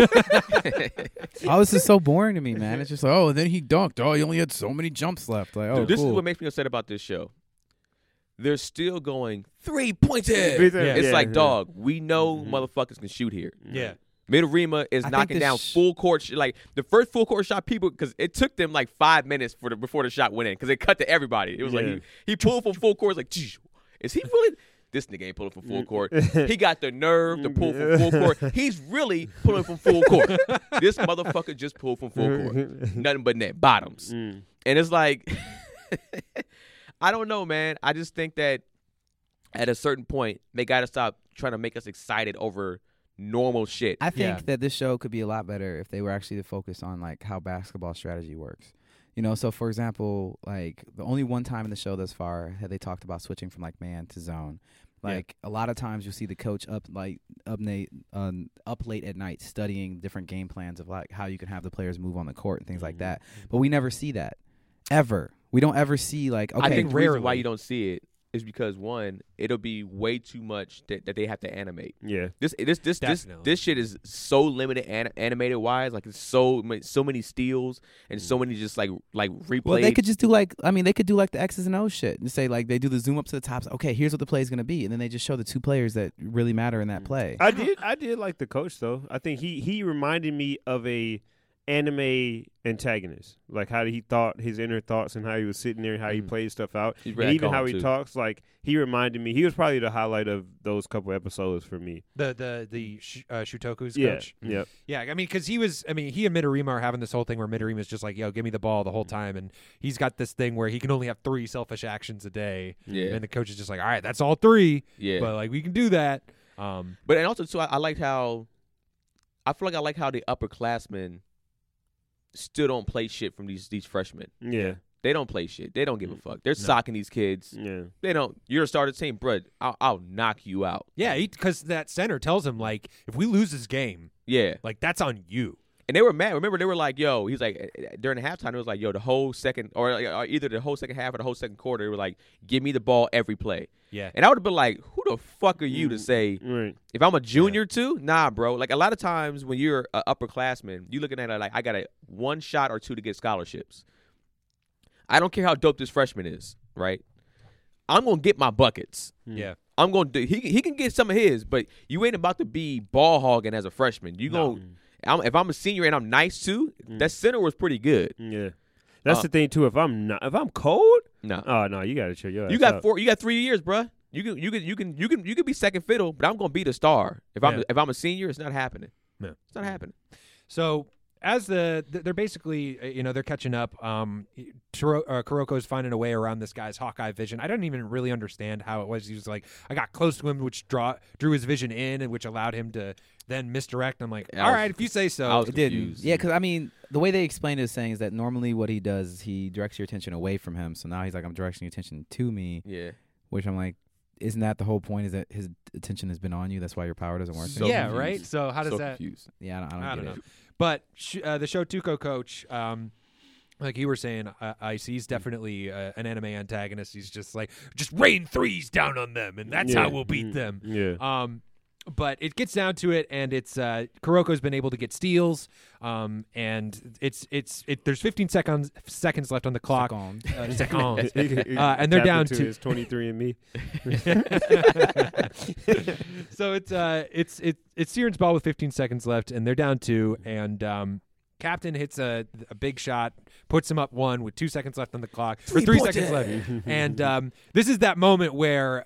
This is so boring to me, man. It's just like, and then he dunked. He only had so many jumps left. Like, Dude, this is what makes me upset about this show. They're still going 3-pointed. It's dog, we know motherfuckers can shoot here. Yeah. Mitterrima is knocking down full court. Like the first full court shot, people, because it took them like 5 minutes before the shot went in because it cut to everybody. It was like he pulled from full court. Like, is he really? This nigga ain't pulling from full court. He got the nerve to pull from full court. He's really pulling from full court. This motherfucker just pulled from full court. Nothing but net bottoms. And it's like, I don't know, man. I just think that at a certain point, they got to stop trying to make us excited over normal shit. I think that this show could be a lot better if they were actually to focus on like how basketball strategy works. You know, so for example, like the only one time in the show thus far had they talked about switching from like man to zone. Like a lot of times you'll see the coach up late at night studying different game plans of like how you can have the players move on the court and things like that. But we never see that ever. We don't ever see like, okay, I think the reason why you don't see it is because one, it'll be way too much that they have to animate. Yeah, this shit is so limited animated wise. Like it's so many steals and so many just like replays. Well, they could just do like they could do like the X's and O's shit and say like they do the zoom up to the tops. Okay, here's what the play is gonna be, and then they just show the two players that really matter in that play. I did like the coach though. I think he reminded me of a anime antagonist, like how he thought his inner thoughts and how he was sitting there and how he played stuff out, and even how he talks. Like he reminded me, he was probably the highlight of those couple episodes for me. The Shutoku's coach. Yeah. I mean, because he and Mitterima are having this whole thing where Mitterima's just like, yo, give me the ball the whole time, and he's got this thing where he can only have 3 selfish actions a day. Yeah, and the coach is just like, all right, that's all 3. Yeah, but like we can do that. But and also too, I like how I like how the upperclassmen still don't play shit from these freshmen. Yeah. They don't play shit. They don't give a fuck. They're socking these kids. Yeah. They don't. You're a starter team, bro. I'll knock you out. Yeah, because that center tells him, like, if we lose this game, like, that's on you. And they were mad. Remember, they were like, yo, he's like, during the halftime, it was like, yo, the whole second, or either the whole second half or the whole second quarter, they were like, give me the ball every play. Yeah. And I would have been like, who the fuck are you to say, if I'm a junior too? Nah, bro. Like, a lot of times when you're an upperclassman, you're looking at it like, I got 1 shot or 2 to get scholarships. I don't care how dope this freshman is, right? I'm going to get my buckets. Yeah. I'm going to do, he can get some of his, but you ain't about to be ball hogging as a freshman. You going to. If I'm a senior and I'm nice too, that center was pretty good. Yeah, that's the thing too. If I'm cold, no, oh no, you gotta chill your ass You got out. 4. You got 3 years, bro. You can be second fiddle, but I'm gonna be the star. If I'm a senior, it's not happening. No, it's not happening. So as they're basically, they're catching up. Kuroko's finding a way around this guy's Hawkeye vision. I don't even really understand how it was. He was like, I got close to him, which drew his vision in, and which allowed him to then misdirect. I'm like, all right, if you say so. I was confused. Yeah, because the way they explained it is saying is that normally what he does is he directs your attention away from him. So now he's like, I'm directing your attention to me. Yeah. Which I'm like, isn't that the whole point? Is that his attention has been on you? That's why your power doesn't work. So yeah, confused. Right. So how does that? Confused. Yeah, I don't get know. it. But the Shotoku coach, like you were saying, Ice, he's definitely an anime antagonist. He's just like, just rain 3s down on them, and that's how we'll beat them. Yeah. But it gets down to it, and it's Kuroko's been able to get steals, and there's 15 seconds left on the clock. Seconds. And they're down to his 23andMe. So it's Siren's ball with 15 seconds left, and they're down 2, and Captain hits a big shot, puts him up 1 with 2 seconds left on the clock, or 3 seconds left, and this is that moment where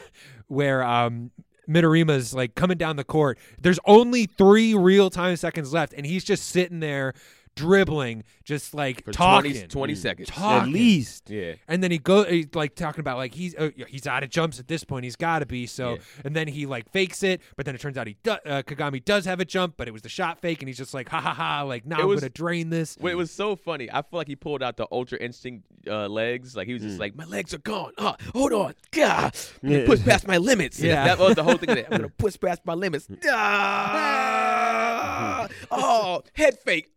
Mitterima's like coming down the court. There's only 3 real-time seconds left, and he's just sitting there dribbling, just like For talking, 20 seconds. talking. At least. Yeah. And then he's like talking about like he's out of jumps at this point. He's got to be so. Yeah. And then he like fakes it, but then it turns out Kagami does have a jump, but it was the shot fake, and he's just like ha ha ha, like now I'm gonna drain this. Well, it was so funny. I feel like he pulled out the Ultra Instinct legs. Like he was just like, my legs are gone. Hold on. I'm gonna push past my limits. Yeah. That was the whole thing of it. I'm gonna push past my limits. Head fake.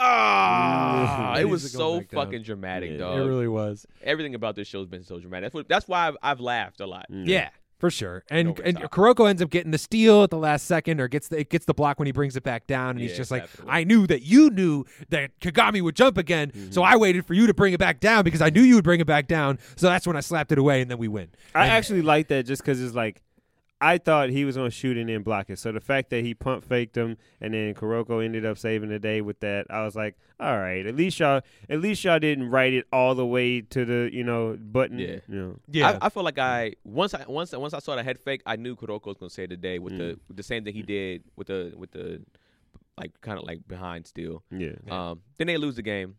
It was so fucking dramatic, dog. It really was. Everything about this show's been so dramatic. That's why I've laughed a lot. Yeah. For sure, and Over the top. Kuroko ends up getting the steal at the last second, or gets the block when he brings it back down, and he's just like, absolutely. I knew that you knew that Kagami would jump again, so I waited for you to bring it back down because I knew you would bring it back down. So that's when I slapped it away, and then we win. I actually like that just because it's like I thought he was going to shoot and then block it. So the fact that he pump faked him and then Kuroko ended up saving the day with that, I was like, all right, at least y'all didn't write it all the way to the button. Yeah. Yeah, I feel like once I saw the head fake, I knew Kuroko was gonna save the day with the same thing he did with the like kind of like behind steal. Yeah. Then they lose the game,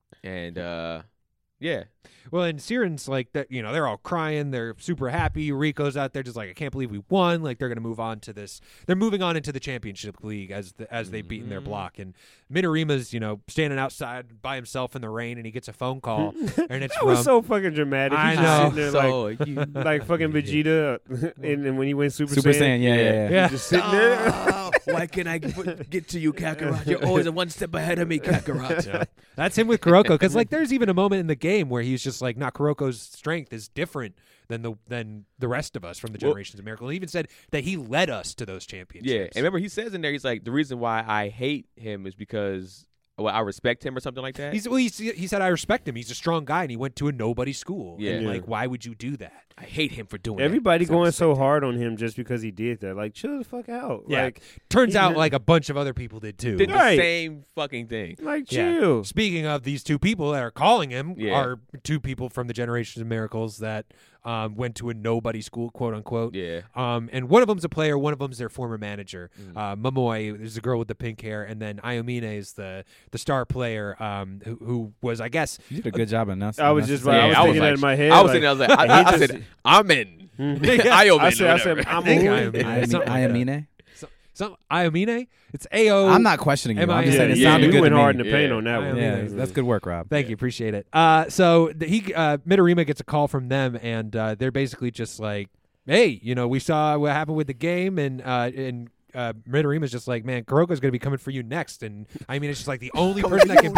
and yeah. Well, and Siren's like that. They're all crying. They're super happy. Rico's out there just like, I can't believe we won. Like they're gonna move on to this. They're moving on into the championship league as they've beaten their block. And Minarima's standing outside by himself in the rain, and he gets a phone call, and it's That was so fucking dramatic. I He's know. just sitting there like fucking Vegeta, and when he went Super Saiyan, yeah. He's just sitting there. Why can't I get to you, Kakarot? You're always one step ahead of me, Kakarot. Yeah. That's him with Kuroko, because like there's even a moment in the game where he's just like, Kuroko's strength is different than the rest of us from the Generations of Miracle. He even said that he led us to those championships. Yeah, and remember he says in there, he's like, the reason why I hate him is because I respect him or something like that. He said I respect him. He's a strong guy, and he went to a nobody school. Yeah. And, Yeah. like, why would you do that? I hate him for doing Everybody that. going so hard on him just because he did that. Like, chill the fuck out. Yeah. Like, Turns out like a bunch of other people did too. Did the Right. same fucking thing. Yeah. chill. Speaking of these two people that are calling him, Yeah. are two people from the Generations of Miracles that went to a nobody school, quote unquote. Yeah. And one of them's a player, one of them's their former manager. Momoi is the girl with the pink hair, and then Ayomine is the star player who was, I guess, You did a good job announcing. I was just Yeah, I was I was thinking that like- in my head. I was I said, I'm in. I said, I'm think in. Ayomine. Something like that. Ayomine. Some Ayomine. It's AO. I'm not questioning you. I'm just saying it Yeah, sounded you good went to hard in me. the paint Yeah. on that one. Yeah, that's good work, Rob. Thank you, appreciate it. So Midorima gets a call from them, and they're basically just like, "Hey, we saw what happened with the game," and Midorima's just like, "Man, Kuroko's going to be coming for you next." And I mean, it's just like the only person that can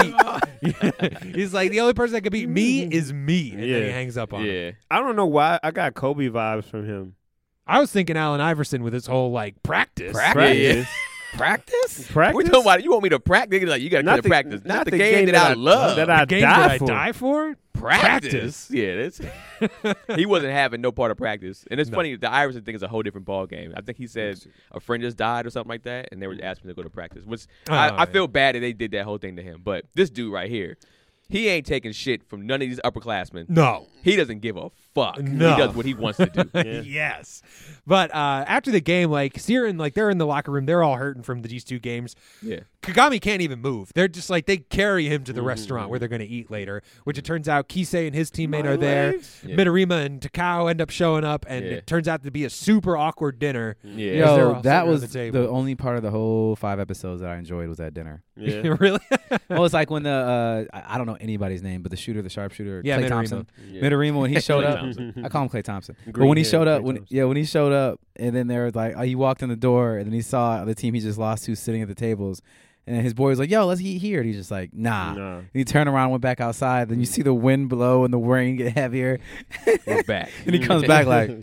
beat. He's like, the only person that can beat me is me, and then he hangs up on him. Yeah. I don't know why I got Kobe vibes from him. I was thinking Allen Iverson with his whole like practice. Yeah. Practice? Practice? We talking about, you want me to practice? Like, you got to Not come to the- practice. not Not the the game game that I that love. that I The game die that for. I die for? Practice. Yeah, he wasn't having no part of practice. And it's No. funny, the Iverson thing is a whole different ball game. I think he said a friend just died or something like that, and they were asking him to go to practice. Which I feel bad that they did that whole thing to him. But this dude right here, he ain't taking shit from none of these upperclassmen. No. He doesn't give a fuck. No. He does what he wants to do. Yes. But after the game, like Siren, like they're in the locker room, they're all hurting from these two games. Yeah. Kagami can't even move. They're just like, they carry him to the restaurant where they're going to eat later, which it turns out Kisei and his teammate are there. Yeah. Midorima and Takao end up showing up, and Yeah. it turns out to be a super awkward dinner. Yeah. Yo, they're all Yo, that sitting around was the the, table. only part of the whole 5 episodes that I enjoyed was that dinner. Yeah. Really? Well, it's like when I don't know anybody's name, but the sharpshooter, Yeah, Klay Midorima. Thompson. Yeah. Midorima, when he showed Klay up, Thompson. I call him Klay Thompson. But Green when he hair, showed up, Klay when Thompson. he showed up, and then they were like, he walked in the door, and then he saw the team he just lost to sitting at the tables. And his boy was like, "Yo, let's eat here." And he's just like, "Nah." And he turned around and went back outside. Then you see the wind blow and the rain get heavier. We're back. And he comes back like,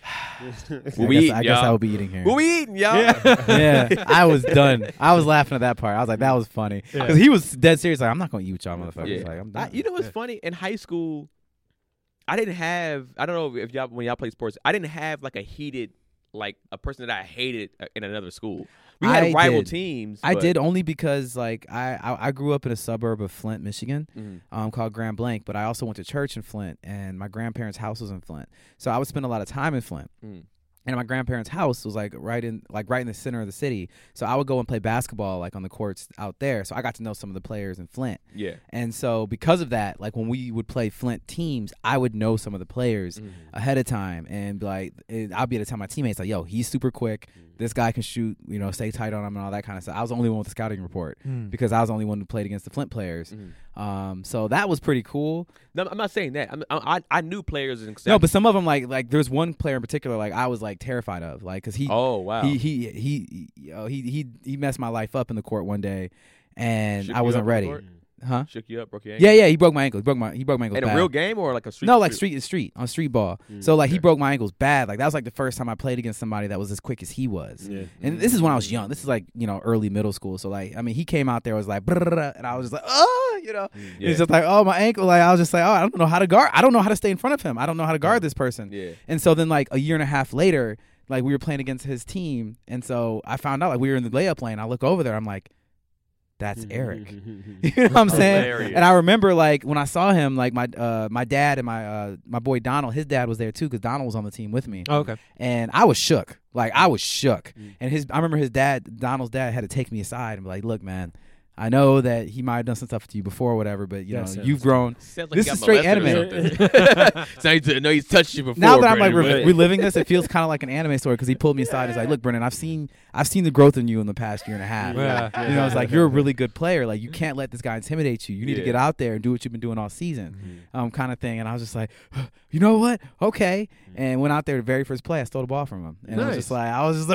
I guess I will be eating here. What we eating, y'all? Yeah, I was done. I was laughing at that part. I was like, that was funny. Because he was dead serious. Like, I'm not going to eat with y'all motherfuckers. Yeah. Like, I'm done. You know what's funny? In high school, I didn't have. I don't know if when y'all play sports, I didn't have like a heated, like a person that I hated in another school. We had I rival did. teams. I but- did only because like I grew up in a suburb of Flint, Michigan, Mhm. called Grand Blanc, but I also went to church in Flint, and my grandparents' house was in Flint, so I would spend a lot of time in Flint. Mm. And my grandparents' house was like right in the center of the city. So I would go and play basketball like on the courts out there. So I got to know some of the players in Flint. Yeah. And so because of that, like when we would play Flint teams, I would know some of the players ahead of time and be like, I'll be able to tell my teammates like, yo, he's super quick. This guy can shoot, stay tight on him and all that kind of stuff. I was the only one with the scouting report because I was the only one who played against the Flint players. So that was pretty cool. No, I'm not saying that. I knew players in No, but some of them like there's one player in particular like I was like terrified of, like because he he messed my life up in the court one day, and I wasn't ready. Huh? Shook you up, broke your ankle? Yeah, he broke my ankle. He broke my ankles in bad. a real game or like a street? No, like street on street ball. So like he broke my ankles bad. Like that was like the first time I played against somebody that was as quick as he was. Yeah. And this is when I was young. This is like early middle school. So like I mean he came out there was like and I was just like He's just like my ankle. Like I was just like I don't know how to guard. I don't know how to stay in front of him. I don't know how to guard this person. Yeah. And so then like a year and a half later, like we were playing against his team, and so I found out like we were in the layup lane. I look over there. I'm like, that's Eric. You know what I'm saying? Hilarious. And I remember like when I saw him, like my dad and my boy Donald, his dad was there too because Donald was on the team with me. Oh, okay. And I was shook. Like I was shook. And I remember Donald's dad had to take me aside and be like, look, man, I know that he might have done some stuff to you before or whatever, but you've grown. Like this is straight anime. No, he's touched you before. Now that I'm like reliving this, it feels kind of like an anime story because he pulled me aside. He's like, "Look, Brennan, I've seen the growth in you in the past year and a half. It's like you're a really good player. Like you can't let this guy intimidate you. You need to get out there and do what you've been doing all season, kind of thing." And I was just like, "You know what? Okay." And went out there the very first play. I stole the ball from him, and I was just like,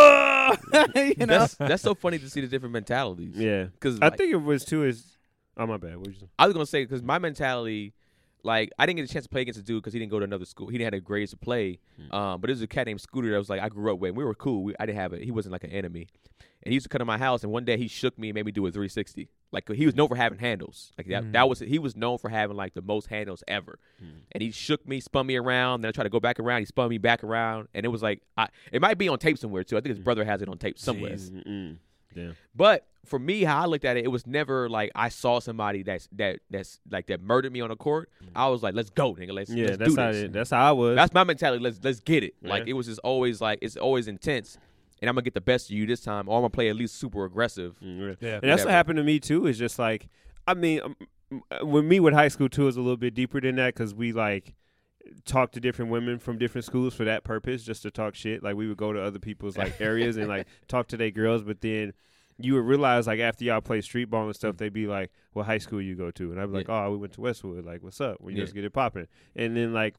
That's so funny to see the different mentalities. Yeah, because I think it was too. Oh my bad. What you saying? I was gonna say because my mentality, like I didn't get a chance to play against a dude because he didn't go to another school. He didn't have the grades to play. But there was a cat named Scooter that was like I grew up with. And we were cool. I didn't have it. He wasn't like an enemy. And he used to come to my house. And one day he shook me and made me do a 360. Like he was known for having handles. Like he was known for having like the most handles ever. And he shook me, spun me around. Then I tried to go back around. He spun me back around. And it was like it might be on tape somewhere too. I think his brother has it on tape somewhere. Yeah. But for me, how I looked at it, it was never like I saw somebody that's like that murdered me on the court. I was like, let's go, nigga. Let's do this. That's how I was. That's my mentality. Let's get it. Yeah. Like it was just always like it's always intense. And I'm gonna get the best of you this time, or I'm gonna play at least super aggressive. And that's what happened to me too. Is just like I mean, with me with high school too is a little bit deeper than that because we like talk to different women from different schools for that purpose, just to talk shit. Like we would go to other people's like areas and like talk to their girls, but then you would realize like after y'all play street ball and stuff, they'd be like, "What high school you go to?" And I'd be like, "Oh, we went to Westwood." Like, "What's up?" We just get it popping. And then like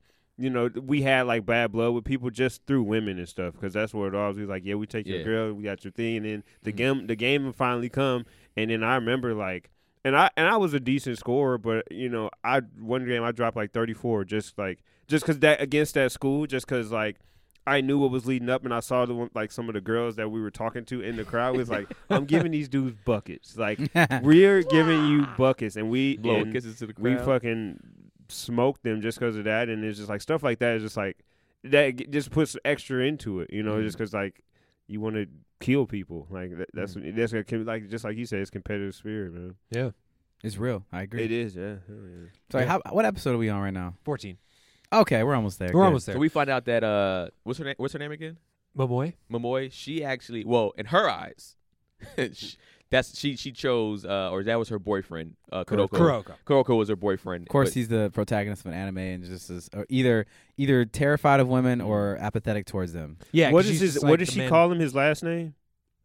we had like bad blood with people just through women and stuff because that's where it all was. We was like, "Yeah, we take your girl, we got your thing." And then the game would finally come, and then I remember like. And I was a decent scorer, but one game I dropped like 34, just because that against that school, just because like I knew what was leading up, and I saw some of the girls that we were talking to in the crowd was like, I'm giving these dudes buckets, like we're giving you buckets, and we kisses to the crowd. We fucking smoked them just because of that, and it's just like stuff like that is just like that just puts extra into it, just because like you want to kill people, like that's like just like you said, it's competitive spirit, man. Yeah, it's real. I agree. It is, yeah. Sorry, what episode are we on right now? 14. Okay, we're almost there. We're almost there. So we find out that what's her name again? Momoy. She actually, in her eyes, she chose or that was her boyfriend. Kuroko was her boyfriend. Of course, he's the protagonist of an anime and just is either terrified of women or apathetic towards them. Yeah. What does she call him? His last name?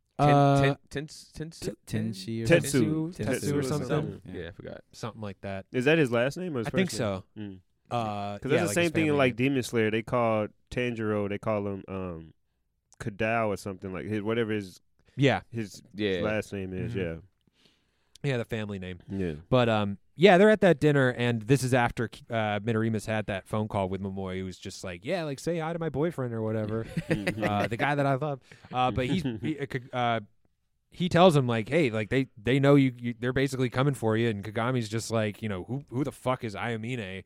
Tetsu or something. Yeah, I forgot. Something like that. Is that his last name? Or his I think name? so. Because that's the same thing in like Demon Slayer. They call Tanjiro. They call him Kadao or something like his his last name is. Yeah, the family name. Yeah. But they're at that dinner, and this is after Minarima's had that phone call with Momoy, who was just like, yeah, like say hi to my boyfriend or whatever, the guy that I love. But he tells him like, hey, like they know you they're basically coming for you, and Kagami's just like, who the fuck is Ayamine?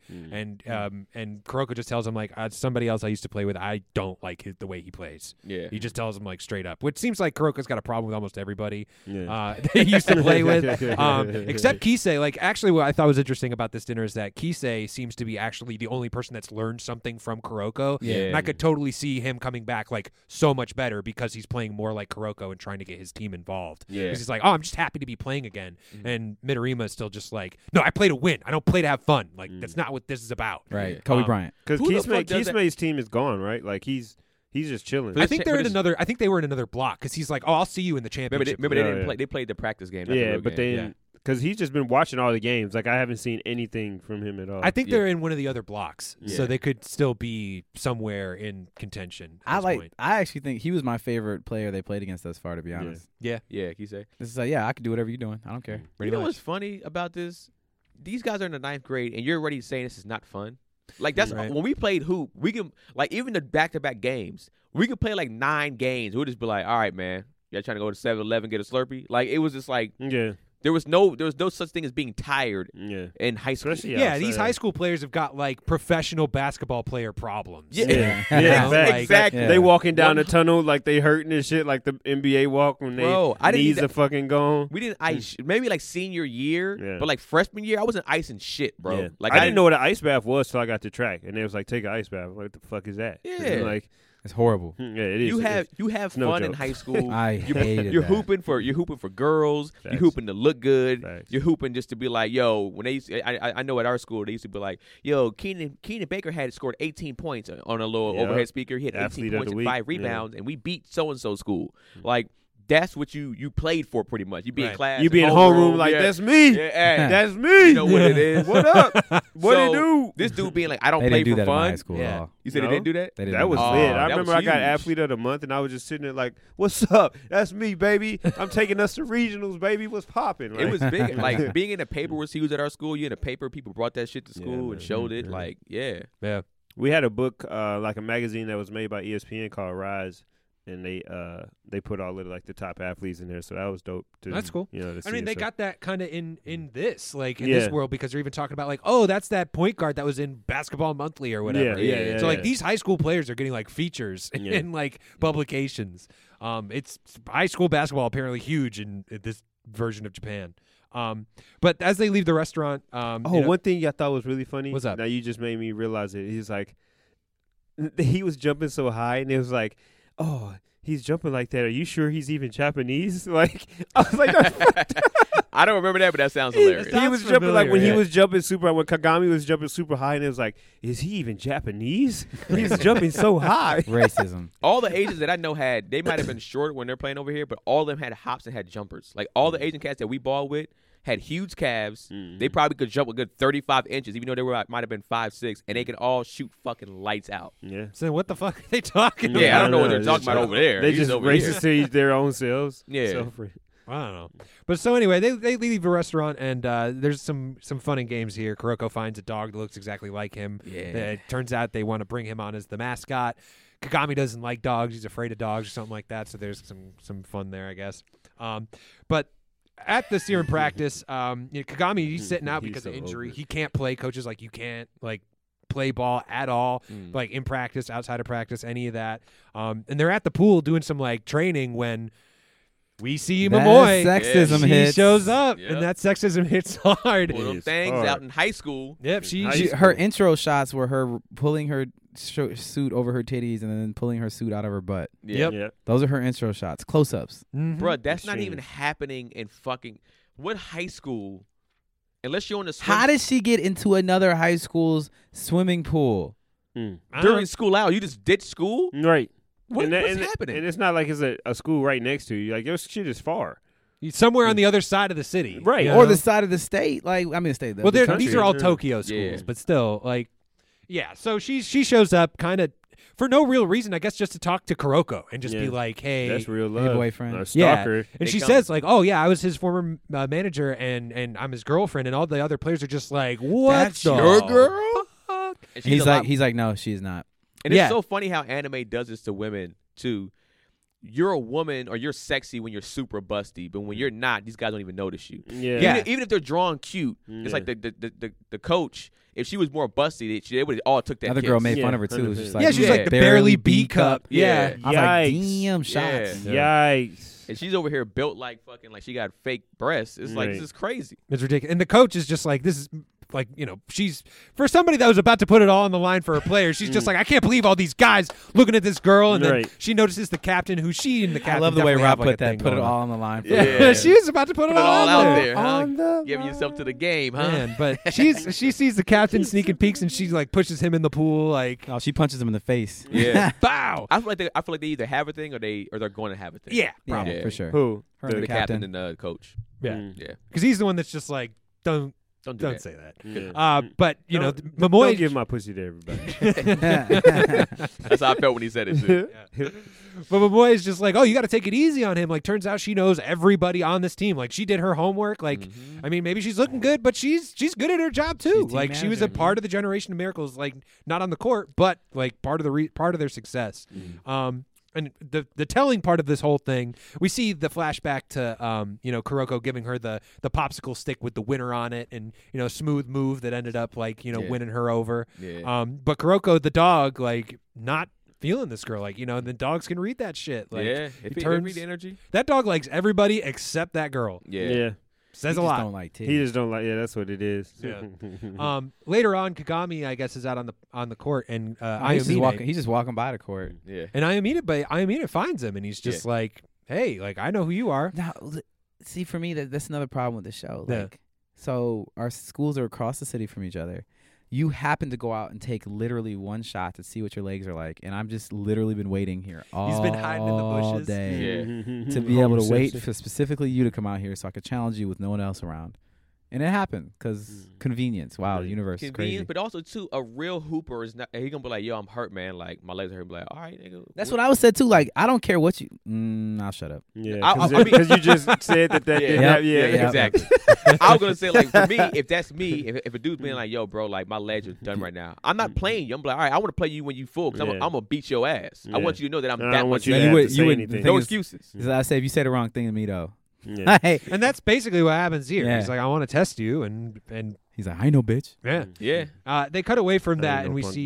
And Kuroko just tells him like, somebody else I used to play with. I don't like the way he plays. Yeah, he just tells him like straight up, which seems like Kuroko's got a problem with almost everybody they used to play with, except Kisei. Like actually, what I thought was interesting about this dinner is that Kisei seems to be actually the only person that's learned something from Kuroko. Yeah, and I could totally see him coming back like so much better because he's playing more like Kuroko and trying to get his team involved. Yeah, because he's like, I'm just happy to be playing again. And Mitorima is still just like, no, I play to win. I don't play to have fun. Like that's not what this is about. Right, Kobe Bryant. Because Kisei's team is gone, right? Like he's just chilling. I think they're in another. I think they were in another block because he's like, I'll see you in the championship. Remember they didn't play. They played the practice game. Yeah, but then because he's just been watching all the games. Like I haven't seen anything from him at all. I think they're in one of the other blocks, so they could still be somewhere in contention. I actually think he was my favorite player they played against thus far. To be honest. Yeah. Kisei. This is like, I can do whatever you're doing. I don't care. You know what's funny about this? These guys are in the 9th grade, and you're already saying this is not fun. Like that's when we played hoop. We can like even the back-to-back games. We could play like 9 games. We'll just be like, all right, man, y'all trying to go to 7-Eleven get a Slurpee? Like it was just like There was no such thing as being tired in high school. These high school players have got like professional basketball player problems. Exactly. They walking down the tunnel like they hurting and shit, like the NBA walk when they knees are fucking gone. We didn't ice maybe like senior year, but like freshman year I wasn't icing shit, bro. Yeah. Like I didn't know what an ice bath was till I got to track, and it was like take an ice bath. Like, what the fuck is that? Yeah, like. It's horrible. Yeah, it is. You have fun in high school. I hated you're that. hooping for girls. Facts. You're hooping to look good. Facts. You're hooping just to be like, yo. When they used I know at our school they used to be like, yo, Keenan Baker had scored 18 points on a little overhead speaker. He had 18 points and 5 rebounds, and we beat so and so school. Like. That's what you played for pretty much. You be in class. You be in homeroom like, that's me. Yeah, that's me. You know what it is. What up? What it do? This dude being like, I don't They play didn't do for that fun. in high school at all. You said they didn't do that? They didn't That do was that. lit. I that remember was I got huge. Athlete of the Month, and I was just sitting there like, what's up? That's me, baby. I'm taking us to regionals, baby. What's popping? It was big. Like, being in the paper was huge at our school. You in the paper, people brought that shit to school and showed it. Like, yeah. We had a book, like a magazine that was made by ESPN called Rise. And they put all of like the top athletes in there, so that was dope too. That's cool. To I mean, they so. got that kind of in this, like in this world, because they're even talking about like, oh, that's that point guard that was in Basketball Monthly or whatever. Yeah. So like these high school players are getting like features in like publications. It's high school basketball apparently huge in this version of Japan. But as they leave the restaurant, one thing I thought was really funny. What's up? Now you just made me realize it. He's like, he was jumping so high, and it was like, oh, he's jumping like that. Are you sure he's even Japanese? Like, I was like, I don't remember that, but that sounds hilarious. He was jumping like when he was jumping super high, when Kagami was jumping super high, and it was like, is he even Japanese? He's jumping so high. Racism. All the Asians that I know they might have been short when they're playing over here, but all of them had hops and had jumpers. Like all the Asian cats that we ball with had huge calves. They probably could jump a good 35 inches, even though they might have been 5'6", and they could all shoot fucking lights out. Yeah. So what the fuck are they talking about? Yeah, I don't know what they're talking about over there. They just racist to their own selves. Yeah. I don't know. But so anyway, they leave the restaurant, and there's some fun and games here. Kuroko finds a dog that looks exactly like him. Yeah. It turns out they want to bring him on as the mascot. Kagami doesn't like dogs. He's afraid of dogs or something like that, so there's some fun there, I guess. But at the Serum practice, Kagami, he's sitting out because of injury. He can't play. Coaches like, you can't play ball at all, like in practice, outside of practice, any of that. And they're at the pool doing some training when we see Momoe. Sexism she hits. shows up, Yep. and that sexism hits hard. One of them things out in high school. Yep, Her intro shots were her pulling her suit over her titties and then pulling her suit out of her butt. Yep. Those are her intro shots, close-ups. Bruh, that's not Extreme. even happening in fucking what high school? Unless you're on the How did she get into another high school's swimming pool? during school hours. You just ditch school? Right. What's and happening? And it's not like it's a school right next to you. Like, your shit is far. Somewhere on the other side of the city. Right. you Or know? the side of the state. Like, I mean, the state. Well, the these country. are all Yeah. Tokyo schools, Yeah. but still, yeah. So she shows up kind of for no real reason, I guess, just to talk to Kuroko and just be like, "Hey, that's real love." boyfriend. Or stalker. yeah." And They she come- says like, "Oh yeah, I was his former manager, and I'm his girlfriend." And all the other players are just like, "What? That's the your girl?" fuck?" And she's He's a like, lot- he's like, no, she's not. and Yeah. it's so funny how anime does this to women too. you're a woman or you're sexy when you're super busty, but when you're not, these guys don't even notice you. Yeah. Even if they're drawn cute, it's like the coach. If she was more busty, they would all took that. Other girl made fun of her too. It was just like, she's like the barely B cup. Yeah. I was like, damn shots. Yikes. And she's over here built like fucking like she got fake breasts. It's like, this is crazy. It's ridiculous. And the coach is just like, this is like, she's, for somebody that was about to put it all on the line for her players, she's just like, I can't believe all these guys looking at this girl. And then she notices the captain, who she and the captain. I love the way Rob put that, put it all on the line. Yeah. She was about to put it all out there. Huh? Giving yourself to the game, huh? Man, but she sees the captain sneaking peeks and she like pushes him in the pool. Like, she punches him in the face. Yeah. Bow. I feel like they either have a thing or they're going to have a thing. Yeah, probably for sure. Who? The captain and the coach. Yeah. Yeah. Because he's the one that's just like, don't say that. Yeah. But Momoy, Momoy, give my pussy to everybody. That's how I felt when he said it too. But Momoy is just like, oh, you got to take it easy on him. Like, turns out she knows everybody on this team. Like, she did her homework. Like, I mean, maybe she's looking good, but she's good at her job too. Like, she was a part of the generation of miracles. Like, not on the court, but like part of their success. And the telling part of this whole thing, we see the flashback to Kuroko giving her the popsicle stick with the winner on it, and smooth move that ended up like winning her over. Yeah. But Kuroko the dog, like, not feeling this girl, like, the dogs can read that shit. Like, if turns, read the energy. That dog likes everybody except that girl. Yeah. Says a lot. Don't like he just don't like. Yeah, that's what it is. Yeah. Later on, Kagami, I guess, is out on the court, and he's just walking by the court. Yeah. And Ayamina finds him, and he's just like, "Hey, like, I know who you are." Now, see, for me, that's another problem with the show. Yeah. Like, so our schools are across the city from each other. You happen to go out and take literally one shot to see what your legs are like, and I've just literally been waiting here all He's been hiding in the bushes day to be able to wait for specifically you to come out here so I could challenge you with no one else around. And it happened because convenience. Wow, the universe is crazy. But also, too, a real hooper is not. He gonna be like, "Yo, I'm hurt, man. Like my legs are hurt." Be like, "All right, nigga." That's what I was said too. Like, I don't care what you. I'll shut up. Yeah, because you just said that. Exactly. I was gonna say, like, for me, if that's me, if a dude's being like, "Yo, bro, like my legs are done right now," I'm not playing you. I'm like, "All right, I want to play you when you full because I'm gonna beat your ass. I want you to know that I'm that much." You would no excuses. I say if you say the wrong thing to me though. Yeah. And that's basically what happens here. He's like, I want to test you, and he's like, I know, bitch. Yeah. They cut away from that, and we punk, see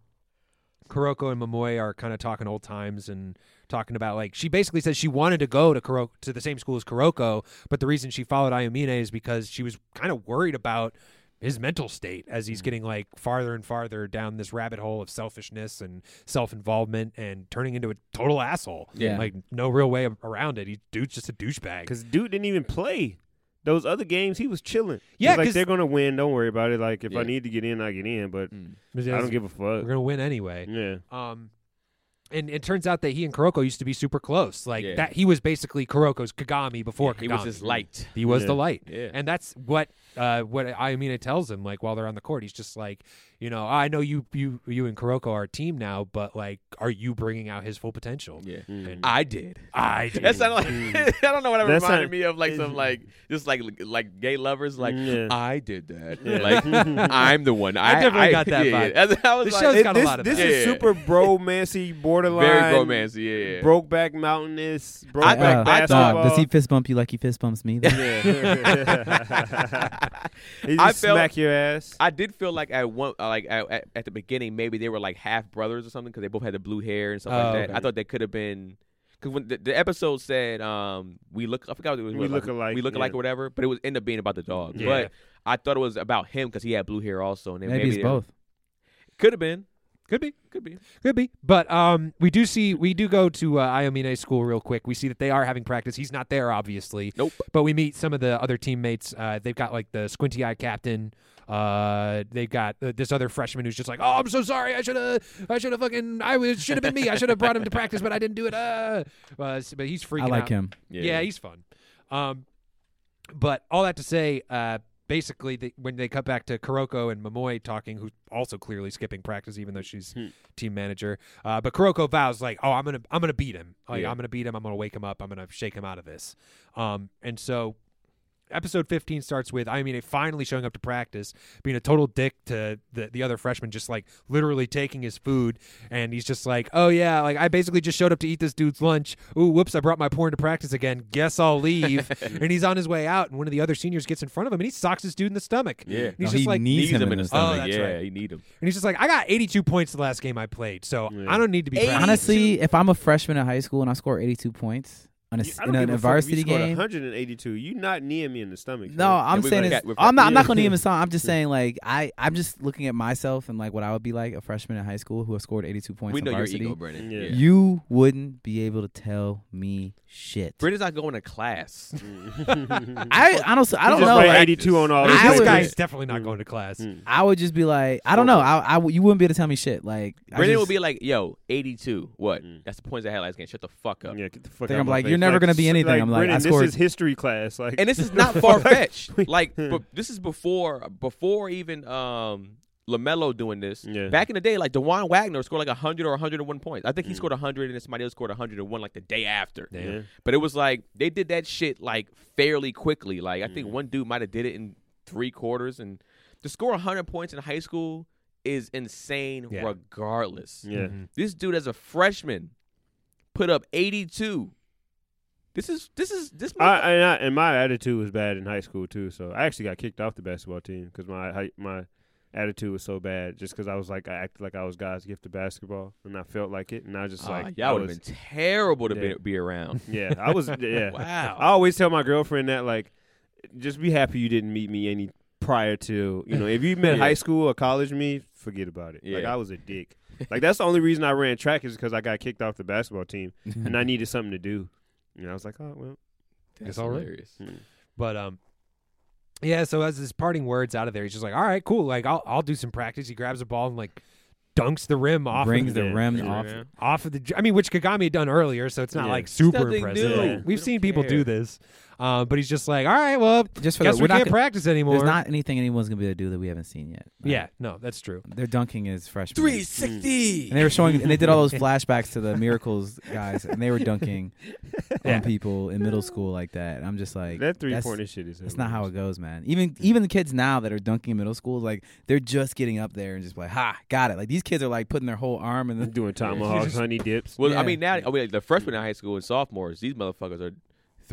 Kuroko and Momoy are kind of talking old times and talking about, like, she basically says she wanted to go to the same school as Kuroko, but the reason she followed Ayamine is because she was kind of worried about his mental state as he's getting like farther and farther down this rabbit hole of selfishness and self-involvement and turning into a total asshole. Yeah. Like, no real way around it. Dude's just a douchebag. Because dude didn't even play those other games. He was chilling. Yeah, like, they're gonna win. Don't worry about it. Like, if I need to get in, I get in. But I don't give a fuck. We're gonna win anyway. Yeah. And it turns out that he and Kuroko used to be super close. Like, that he was basically Kuroko's Kagami before Kagami. He was his light. He was the light. Yeah. And that's what Ayamine tells him, like, while they're on the court. He's just like, I know you and Kuroko are a team now, but, like, are you bringing out his full potential? Yeah. And I did. That sounded like I don't know what it reminded me of, like some like just like gay lovers. Like, I did that. Like, I'm the one. I definitely got that vibe. I was this like, show's got a lot of this that. is super bromancy, borderline, very romancy. Yeah. Brokeback Mountainous, Brokeback basketball. Does he fist bump you like he fist bumps me? He just smack your ass. I did feel like at one, at the beginning, maybe they were like half brothers or something because they both had the blue hair and stuff like that. Okay. I thought they could have been. Because when the episode said we look, I forgot what it was. We look alike. We look alike or whatever, but it was ended up being about the dog. Yeah. But I thought it was about him because he had blue hair also. And Maybe it's both. Could have been. Could be. But we do go to Ayamine's school real quick. We see that they are having practice. He's not there, obviously. Nope. But we meet some of the other teammates. They've got like the squinty eye captain. They've got this other freshman who's just like, oh, I'm so sorry. I should have should have been me. I should have brought him to practice, but I didn't do it. But he's freaking out. I like him. Yeah, he's fun. But all that to say, basically, when they cut back to Kuroko and Momoy talking, who's also clearly skipping practice, even though she's team manager. But Kuroko vows like, "Oh, I'm gonna beat him. Like, I'm gonna beat him. I'm gonna wake him up. I'm gonna shake him out of this." And so episode 15 starts with Ayamine finally showing up to practice, being a total dick to the other freshman, just like literally taking his food, and he's just like, oh yeah, like I basically just showed up to eat this dude's lunch. Ooh, whoops, I brought my porn to practice again. Guess I'll leave. And he's on his way out, and one of the other seniors gets in front of him, and he socks this dude in the stomach. Yeah, and he's just like, needs him in the stomach. Oh, that's yeah, right. he need him. And he's just like, I got 82 points the last game I played, so I don't need to be practicing. Honestly, if I'm a freshman in high school and I score 82 points in a varsity game, 182. You not kneeing me in the stomach. No, I'm saying I'm not going to knee him in the stomach. I'm just saying like I'm just looking at myself and like what I would be like a freshman in high school who has scored 82 points. We know in varsity. your ego, Brennan. Yeah. You wouldn't be able to tell me shit. Brennan's not going to class. I honestly I don't know. Like 82 on all. This would- guy's definitely not going to class. I would just be like, I don't know. You wouldn't be able to tell me shit. Like Brennan would be like, yo, 82. What? That's the points I had last game. Shut the fuck up. Yeah, get the fuck Think out I'm my like, face. you're never gonna be anything. I'm like, Brennan, I scored. this is history class. Like, And this is not far fetched. Like, but this is before even LaMelo doing this. Yeah. Back in the day, like DeJuan Wagner scored like 100 or 101 points. I think he scored 100, and then somebody else scored 101 like the day after. Yeah. But it was like they did that shit like fairly quickly. Like I think one dude might have did it in 3 quarters, and to score 100 points in high school is insane regardless. Yeah. This dude as a freshman put up 82. This. And my attitude was bad in high school too. So I actually got kicked off the basketball team because my attitude was so bad. Just because I was like, I acted like I was God's gift to basketball, and I felt like it, and I just like y'all would have been terrible to be around. Yeah, I was. Yeah, Wow. I always tell my girlfriend that like, just be happy you didn't meet me any prior to if you met high school or college me, forget about it. Like Yeah. I was a dick. Like that's the only reason I ran track is because I got kicked off the basketball team and I needed something to do. And I was like, oh well. That's all right. hilarious. But yeah. So as his parting words out of there, he's just like, "All right, cool. Like I'll do some practice." He grabs the ball and like dunks the rim off. Brings of the rim Yeah. off of the. I mean, which Kagami had done earlier, so it's not Yeah. like super Nothing impressive. new. Like, We we've don't seen people care. do this, but he's just like, "All right, well, Just for guess the, we we're not can't gonna- practice anymore." There's not anything anyone's gonna be able to do that we haven't seen yet. Yeah, no, that's true. Their dunking is freshmen. 360. And they were showing, and they did all those flashbacks to the Miracles guys, and they were dunking on people in middle school like that. And I'm just like, That 3-pointer shit is. that's not how it goes, man. Even the kids now that are dunking in middle school, like they're just getting up there and just like, ha, got it. Like these kids are like putting their whole arm in the. Doing tomahawks, honey dips. Well, Yeah. I mean now, like the freshmen in high school and sophomores, these motherfuckers are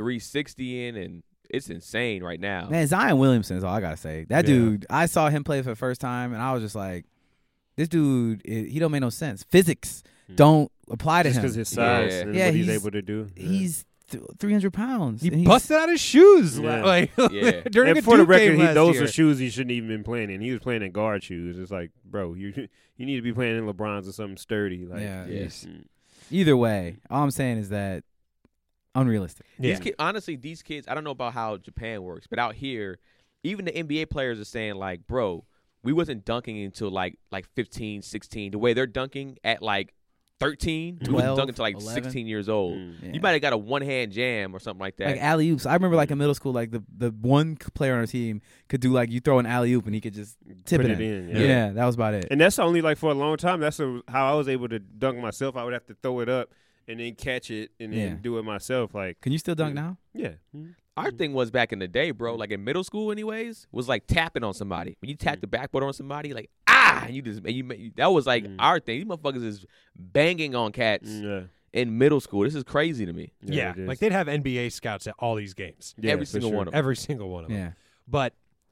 360 in, and it's insane right now. Man, Zion Williamson is all I gotta say. That dude, I saw him play for the first time, and I was just like, this dude, he don't make no sense. Physics don't apply to Just him. because his size Yeah. and Yeah, what he's he's- able to do. He's 300 pounds. He and he's- busted out his shoes Yeah. like Yeah. during And a for the Duke record, game last those year. are shoes he shouldn't even been playing in. He was playing in guard shoes. It's like, bro, you need to be playing in LeBrons or something sturdy. Like, Yeah. Yes. Either way, all I'm saying is that unrealistic. Yeah. These kids, honestly, these kids, I don't know about how Japan works, but out here, even the NBA players are saying like, bro, we wasn't dunking until like 15, 16. The way they're dunking at like 13, we 12, wasn't dunking until like 11. 16 years old. Yeah. You might have got a one-hand jam or something like that. Like alley oops. I remember like in middle school, like the one player on our team could do like you throw an alley oop and he could just tip Put it it in. in, Yeah, that was about it. And that's only like for a long time. That's how I was able to dunk myself. I would have to throw it up and then catch it and then Yeah. do it myself. Like, Can you still dunk now? yeah. Our thing was back in the day, bro, like in middle school anyways, was like tapping on somebody. When you tap the backboard on somebody, like, and that was like our thing. These motherfuckers is banging on cats Yeah. in middle school. This is crazy to me. Yeah, it is. like they'd have NBA scouts at all these games. Yeah, Every for single sure. one of them. Every single one of them. Yeah. But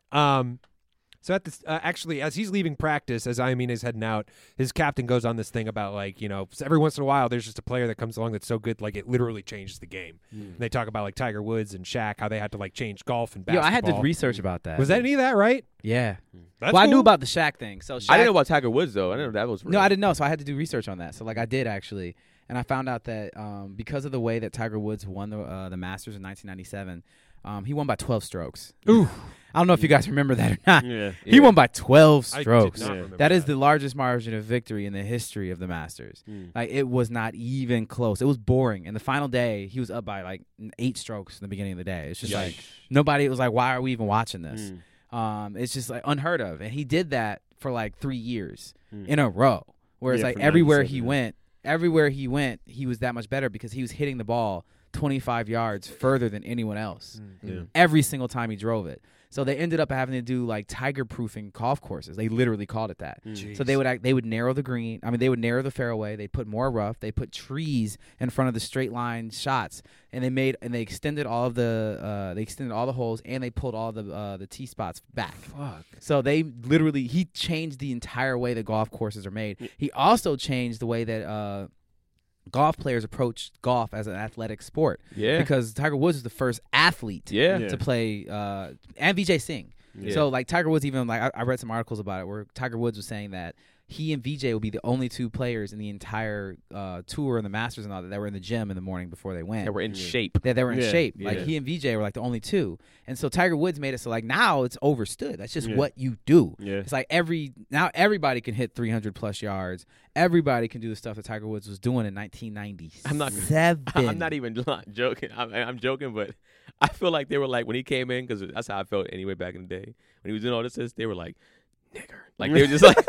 so at this actually, as he's leaving practice, as Ayamine is heading out, his captain goes on this thing about like, every once in a while there's just a player that comes along that's so good, like it literally changes the game. And they talk about like Tiger Woods and Shaq, how they had to like change golf and Yo, basketball. I had to research about that. Was that any of that right? Yeah. That's Well, I knew cool. about the Shaq thing. So Shaq, I didn't know about Tiger Woods though. I didn't know that was real. No, I didn't know. So I had to do research on that. So like I did actually, and I found out that because of the way that Tiger Woods won the Masters in 1997, he won by 12 strokes. Ooh. I don't know if you guys remember that or not. Yeah. He won by 12 I did strokes. not Yeah. remember That is the largest margin of victory in the history of the Masters. Like it was not even close. It was boring. And the final day, he was up by like 8 strokes in the beginning of the day. It's just like nobody was like, why are we even watching this? It's just like unheard of. And he did that for like 3 years in a row. Whereas Yeah, like from everywhere 97, he yeah. went, he was that much better because he was hitting the ball 25 yards further than anyone else. Every single time he drove it. So they ended up having to do like tiger-proofing golf courses. They literally called it that. So they would narrow the green. I mean, they would narrow the fairway. They put more rough. They put trees in front of the straight line shots, and they extended all the holes, and they pulled all the tee spots back. Fuck. So he changed the entire way that golf courses are made. He also changed the way that golf players approach golf as an athletic sport. Yeah. Because Tiger Woods was the first athlete to play, and Vijay Singh. Yeah. So, like, Tiger Woods even, like, I read some articles about it where Tiger Woods was saying that he and Vijay would be the only two players in the entire tour and the Masters and all that were in the gym in the morning before they went. They were in shape. They were in shape. Like, he and Vijay were, like, the only two. And so Tiger Woods made it so, like, now it's overstood. That's just what you do. Yeah. It's like now everybody can hit 300-plus yards. Everybody can do the stuff that Tiger Woods was doing in 1997. I'm not even joking. I'm joking, but I feel like they were like, when he came in, because that's how I felt anyway back in the day. When he was doing all this, they were like, nigger. Like, they were just like,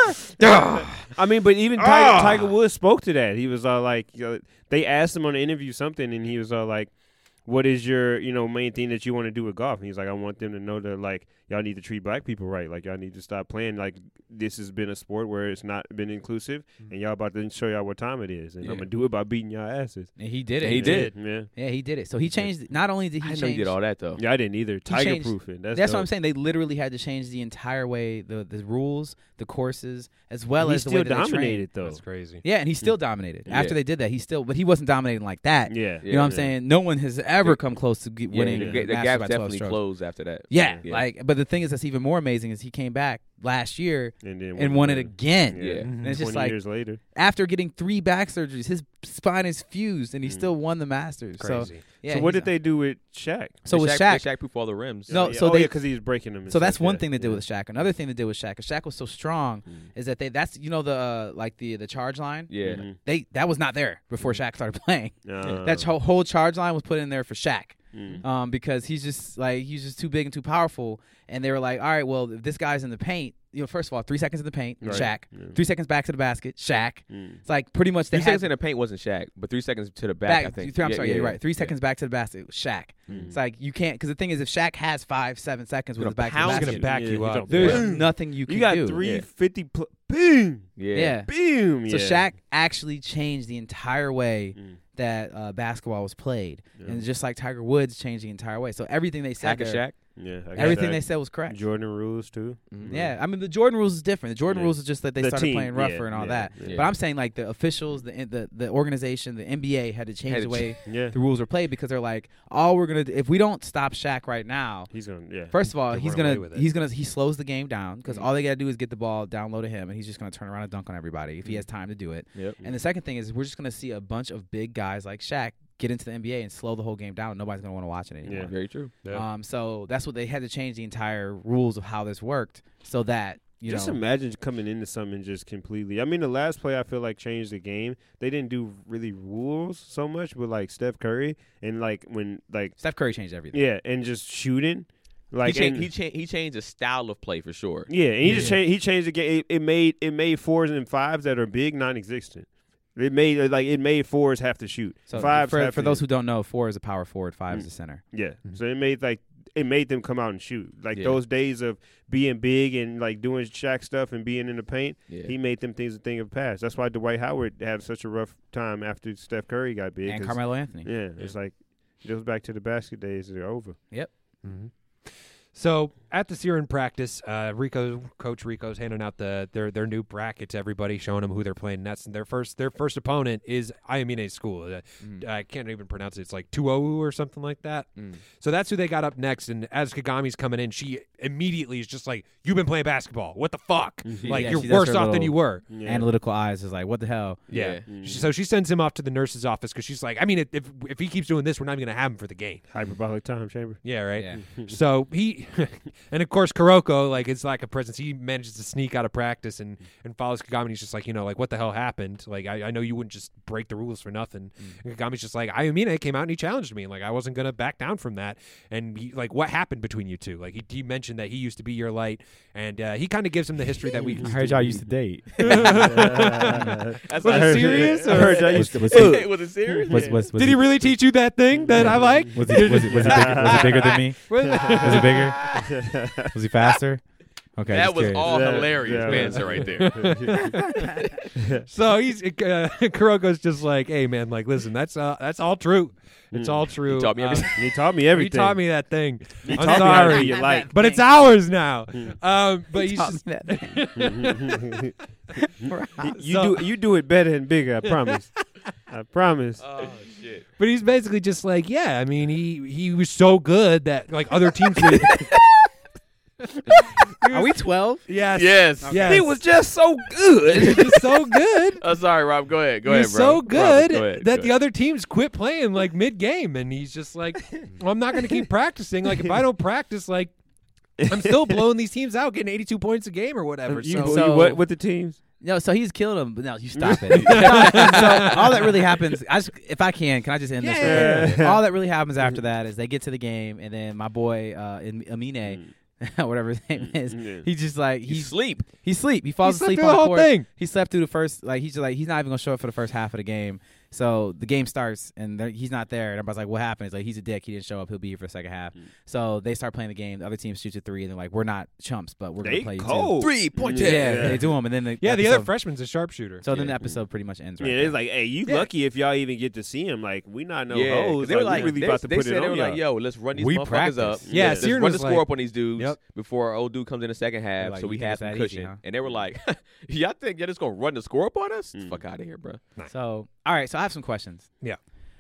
I mean, but even Tiger Woods spoke to that. He was like, they asked him on the interview something, and he was like, what is your, main thing that you want to do with golf? And he's like, I want them to know that, like, y'all need to treat black people right. Like, y'all need to stop playing. Like, this has been a sport where it's not been inclusive, and y'all about to show y'all what time it is. And I'm going to do it by beating y'all asses. And he did it. He did. Yeah, he did it. So he changed. Not only did he change. I know he did all that, though. Yeah, I didn't either. Tiger proofing. That's what I'm saying. They literally had to change the entire way, the rules, the courses, as well as the way that they trained. He still dominated, though. That's crazy. Yeah, and he still dominated. After they did that, but he wasn't dominating like that. Yeah. You know what I'm saying? No one has ever come close to winning. The gap definitely closed after that. Yeah, like, but the thing is that's even more amazing is he came back last year and won it again. Yeah. And it's just 20 like years later. After getting 3 back surgeries, his spine is fused and he still won the Masters. Crazy. So what did they do with Shaq? So with Shaq, Shaq proofed all the rims. No, because he was breaking them. So that's one thing they did with Shaq. Another thing they did with Shaq, because Shaq was so strong, is that that's the charge line. Yeah, that was not there before Shaq started playing. That whole charge line was put in there for Shaq. Because he's just too big and too powerful, and they were like, all right, well, if this guy's in the paint, first of all, 3 seconds in the paint, Shaq. 3 seconds back to the basket, Shaq. It's like pretty much 3 seconds in the paint wasn't Shaq, but 3 seconds to the back, I think. I'm sorry, you're right. 3 seconds back to the basket, Shaq. It's like you can't, because the thing is, if Shaq has 5-7 seconds with his back to the basket, he's gonna back you up. There's nothing you can do. You got 350. Boom. Yeah. Boom. So Shaq actually changed the entire way that basketball was played, and just like Tiger Woods changed the entire way. So everything they said Shaq. Yeah, everything they said was correct. Jordan rules too. Yeah, I mean the Jordan rules is different. The Jordan rules is just that they started playing rougher and all that. Yeah. But I'm saying like the officials, the organization, the NBA had to change the way the rules were played because they're like, all we're gonna do, if we don't stop Shaq right now, he's gonna. First of all, he slows the game down because all they gotta do is get the ball down low to him, and he's just gonna turn around and dunk on everybody if he has time to do it. Yep. And the second thing is we're just gonna see a bunch of big guys like Shaq get into the NBA and slow the whole game down. Nobody's going to want to watch it anymore. Yeah, very true. Yeah. So that's what they had to change the entire rules of how this worked so that, just imagine coming into something just completely. I mean, the last play I feel like changed the game. They didn't do really rules so much with like Steph Curry and like when like Steph Curry changed everything. Yeah, and just shooting. Like he changed the style of play for sure. Yeah, and he changed the game. It made 4s and 5s that are big non-existent. It made 4s have to shoot. So 5s for those who don't know, 4 is a power forward, 5 is a center. Yeah. So it made them come out and shoot. Like those days of being big and like doing Shaq stuff and being in the paint, he made them things a thing of the past. That's why Dwight Howard had such a rough time after Steph Curry got big. And Carmelo Anthony. Yeah, it's like it goes back to the basket days. They're over. Yep. Mm-hmm. So at the Siren practice, Coach Rico's handing out their new bracket to everybody, showing them who they're playing next. And their first opponent is Iamine School. I can't even pronounce it. It's like Tuohu or something like that. So that's who they got up next. And as Kagami's coming in, she immediately is just like, "You've been playing basketball. What the fuck? Like you're worse off than you were." Analytical eyes is like, "What the hell?" Yeah. So she sends him off to the nurse's office because she's like, "I mean, if he keeps doing this, we're not even gonna have him for the game." Hyperbolic time chamber. Yeah. Right. Yeah. So he. And of course, Kuroko, like it's like a presence. He manages to sneak out of practice and follows Kagami. And he's just like, like what the hell happened? Like I know you wouldn't just break the rules for nothing. And Kagami's just like, Iamine came out and he challenged me, and like I wasn't gonna back down from that. And he, like, what happened between you two? Like he mentioned mentioned that he used to be your light, and he kind of gives him the history that we. I heard y'all used to date. Was it serious? I heard y'all used to. Was it serious? Did he really teach you that thing that I like? Was it bigger than me? Was it bigger? Was he faster? Okay, that was curious. all hilarious answer right there. So he's Kuroko's just like, hey man, like listen, that's all true. It's all true. He taught me everything. He taught me everything. He taught me that thing. He I'm taught me how to sorry, be a light. but it's ours now. But he's just, you do it better and bigger. I promise. I promise. Oh shit! But he's basically just like, yeah. I mean, he was so good that like other teams would. Are we 12? Yes. Yes. Yes. He was just so good. He was so good. Oh, sorry, Rob. Go ahead. Go He ahead, was bro. so good Rob, that the other teams quit playing like mid-game, and he's just like, well, I'm not going to keep practicing. Like if I don't practice, like I'm still blowing these teams out, getting 82 points a game or whatever. So- what with the teams? No, so he's killing him. But no, you stop it. So all that really happens, can I just end this? real quick? All that really happens after that is they get to the game, and then my boy Amine, whatever his name is, he's just like He sleep. He falls He slept asleep through on the the whole court. thing. He slept through the first, like he's just like he's not even gonna show up for the first half of the game. So the game starts and he's not there. And everybody's like, "What happened?" He's like, "He's a dick. He didn't show up. He'll be here for the second half." So they start playing the game. The other team shoots a three, and they're like, "We're not chumps, but we're gonna They play you cold. 3-point. Yeah, they do them, and then the other freshman's a sharpshooter. So then the episode pretty much ends. Right Yeah, there. it's like, hey, you lucky if y'all even get to see him. Like, we not no Yeah, 'cause hoes. they were Like, we really they, about to they put said it they on were y'all. like, "Yo, let's run these We motherfuckers practice. up. Yeah, let's Siren run the was score like- up on these dudes Yep. before our old dude comes in the second half, like, so you we think have it's some that cushion." easy, huh? And they were like, "Y'all think y'all just gonna run the score up on us? Fuck out of here, bro." So, all right. So I have some questions. Yeah.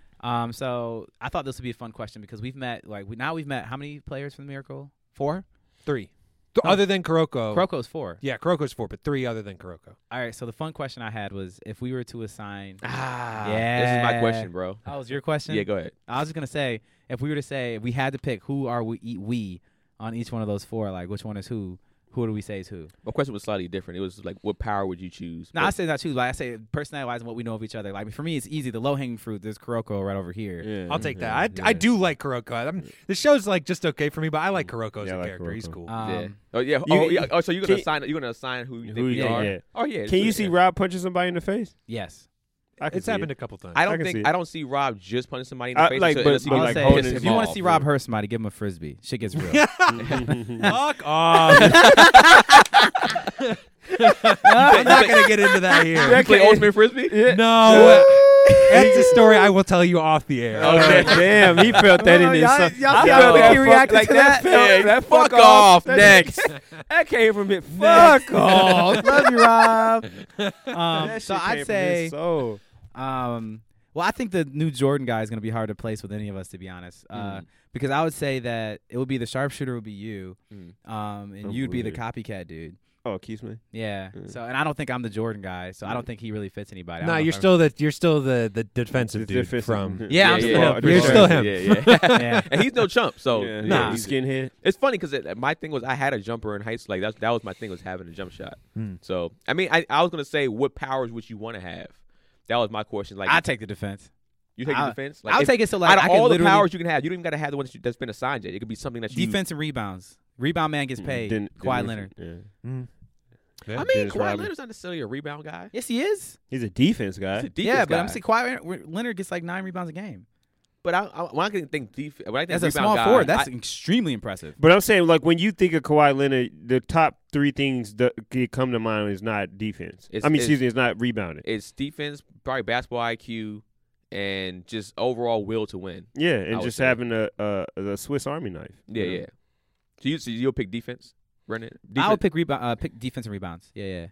So I thought this would be a fun question because we've met we've met how many players from the Miracle? 4. 3. Other than Kuroko. Kuroko's 4. Yeah, Kuroko's 4, but 3 other than Kuroko. All right. So the fun question I had was if we were to assign. This is my question, bro. That was your question. Yeah, go ahead. I was just gonna say if we were to say if we had to pick who are we on each one of those 4, like which one is who? Who do we say is who? My question was slightly different. It was like, what power would you choose? No, I say that too. Like I say, personality-wise and what we know of each other. Like for me, it's easy. The low-hanging fruit. There's Kuroko right over here. Yeah. I'll take that. I do like Kuroko. The show's like just okay for me, but I like Kuroko as Yeah, I a like character. He's Kuroko. cool. Yeah. Oh yeah. You- Oh, so you're gonna can- assign? You're gonna assign who you think Who we you are? think, yeah. Oh yeah. Can you see Rob punching somebody in the face? Yes. I can It's see happened it. a couple times. I don't can see think it. I don't see Rob just punching somebody in the I- face. like, until- but- until he but I'll like say, holding if his you want ball. to see Rob hurt somebody, give him a frisbee. Shit gets real. Fuck off. I'm not going to get into that here. You play ultimate frisbee? No. That's a story I will tell you off the air. Okay. Damn, he felt that in his. y'all son. see I how felt quick that he reacted like to that. that? Felt, Yeah, that fuck off. That- Next. That came from it. Fuck off. Love you, Rob. That So shit came I'd from say, his soul. well, I think the new Jordan guy is going to be hard to place with any of us, to be honest. Because I would say that it would be the sharpshooter would be you, and you'd be the copycat dude. Oh, Keithman. Yeah. So, and I don't think I'm the Jordan guy, so I don't think he really fits anybody. I No, don't know you're if still the defensive dude Defensive. from. Yeah, I'm still him. You're still him. Yeah. Yeah. And he's no chump. So Yeah, Nah. he's skinhead. it's funny because my thing was I had a jumper in high school. Like that was my thing was having a jump shot. So I mean I was gonna say what powers would you want to have? That was my question. Like I take the defense. you take the defense. Like I'll if- take it so like out of I can all the literally powers you can have, you don't even got to have the one that's been assigned yet. It could be something that you defense and rebounds. Rebound man gets paid. Kawhi Leonard. Yeah. I mean, Dennis Kawhi Rodman. Leonard's not necessarily a rebound guy. Yes, he is. He's a defense guy. He's a defense Yeah, but guy. I'm saying Kawhi Leonard gets like 9 rebounds a game. But when I can think defense, when I think That's a rebound small guy, forward. That's extremely impressive. But I'm saying, like, when you think of Kawhi Leonard, the top 3 things that could come to mind is not defense. It's not rebounding. it's defense, probably basketball IQ, and just overall will to win. Yeah, I and would just say. having a Swiss Army knife. Yeah, you know? yeah. So you'll pick defense, Brennan? I would pick pick defense and rebounds. Yeah.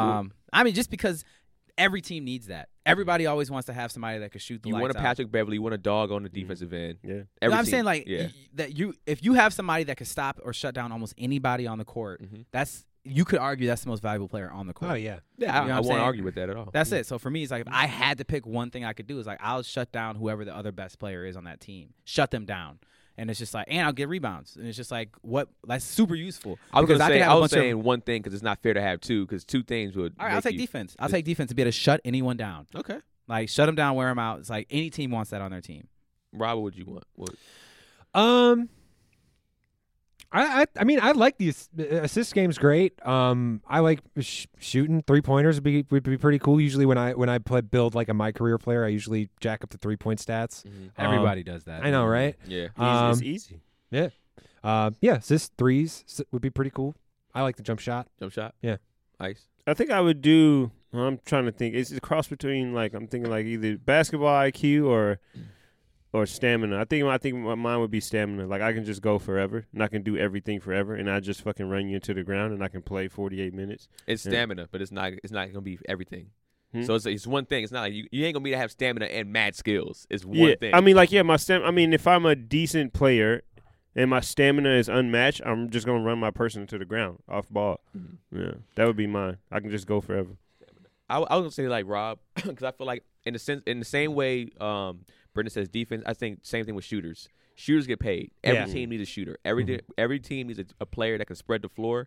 I mean, just because every team needs that. Everybody always wants to have somebody that can shoot the You lights want a out. Patrick Beverly, you want a dog on the defensive end. Yeah. Every I'm team. saying like yeah. if you have somebody that can stop or shut down almost anybody on the court, you could argue that's the most valuable player on the court. Oh yeah. Yeah, You know I what I'm won't saying? argue with that at all. That's it. So for me, it's like if I had to pick one thing I could do, is like I'll shut down whoever the other best player is on that team. Shut them down. And it's just like, and I'll get rebounds. And it's just like, that's super useful. I was Because gonna say could have I a was bunch of- saying one thing because it's not fair to have two because two things would. All right, I'll make take you- defense. I'll take defense to be able to shut anyone down. Okay, Like shut them down, wear them out. It's like any team wants that on their team. Rob, what would you want? What? I mean, I like the assist game's great. I like shooting 3-pointers would be pretty cool. Usually when I build like a my career player, I usually jack up the 3-point stats. Mm-hmm. Everybody does that. I know, right? Yeah. It's easy. Yeah. Assist threes would be pretty cool. I like the jump shot. Yeah. Ice. I think I would do. I'm trying to think. It's a cross between I'm thinking either basketball IQ or stamina. I think mine would be stamina. Like I can just go forever and I can do everything forever and I just fucking run you into the ground and I can play 48 minutes. It's stamina, but it's not gonna be everything. So it's one thing. It's not like you ain't gonna be to have stamina and mad skills. It's one thing. I mean, if I'm a decent player and my stamina is unmatched, I'm just gonna run my person to the ground off ball. Mm-hmm. Yeah, that would be mine. I can just go forever. I was gonna say like Rob, because I feel like in the same way Brendan says defense, I think same thing with shooters. Shooters get paid. Every team needs a shooter. Every team needs a player that can spread the floor.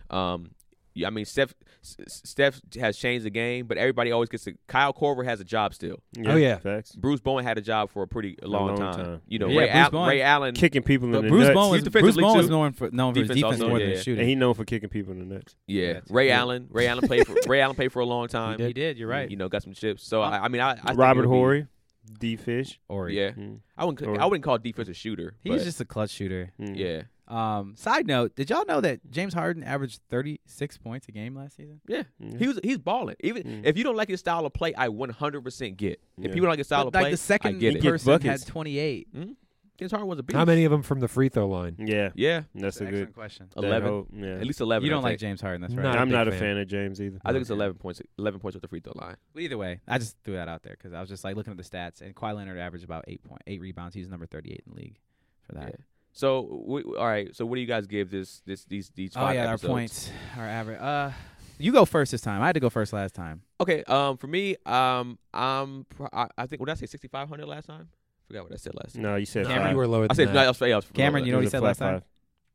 I mean, Steph has changed the game, but everybody always gets – Kyle Korver has a job still. Yeah, facts. Bruce Bowen had a job for a pretty long time. You know, yeah, Ray Allen – kicking people in the Bruce nuts. Bruce Bowen was known for his defense more than his shooting. And he's known for kicking people in the nuts. Yeah, Ray Allen played for a long time. He did. You're right. You know, got some chips. So I mean, I Robert Horry, D-Fish. Yeah, I wouldn't call defense a shooter. He's just a clutch shooter. Yeah. Side note: did y'all know that James Harden averaged 36 points a game last season? Yeah, he's balling. Even if you don't like his style of play, I 100% get. If people don't like his style of play, the second I get it. person had 28. James Harden was a beast. How many of them from the free throw line? Yeah, that's a good question. 11. At least 11. You don't like James Harden, that's right. Not I'm not a fan. fan of James either. I think it's 11 points. 11 points with the free throw line. But either way, I just threw that out there because I was just like looking at the stats, and Kawhi Leonard averaged about 8 rebounds. He's number 38 in the league for that. Yeah. So all right. So what do you guys give these 5 episodes? Our points, our average. You go first this time. I had to go first last time. Okay. For me, I think what did I say 6,500 last time? Forgot what I said last time. No, you said Cameron, you were lower than that. I was Cameron, you know what he It was said a last flat time?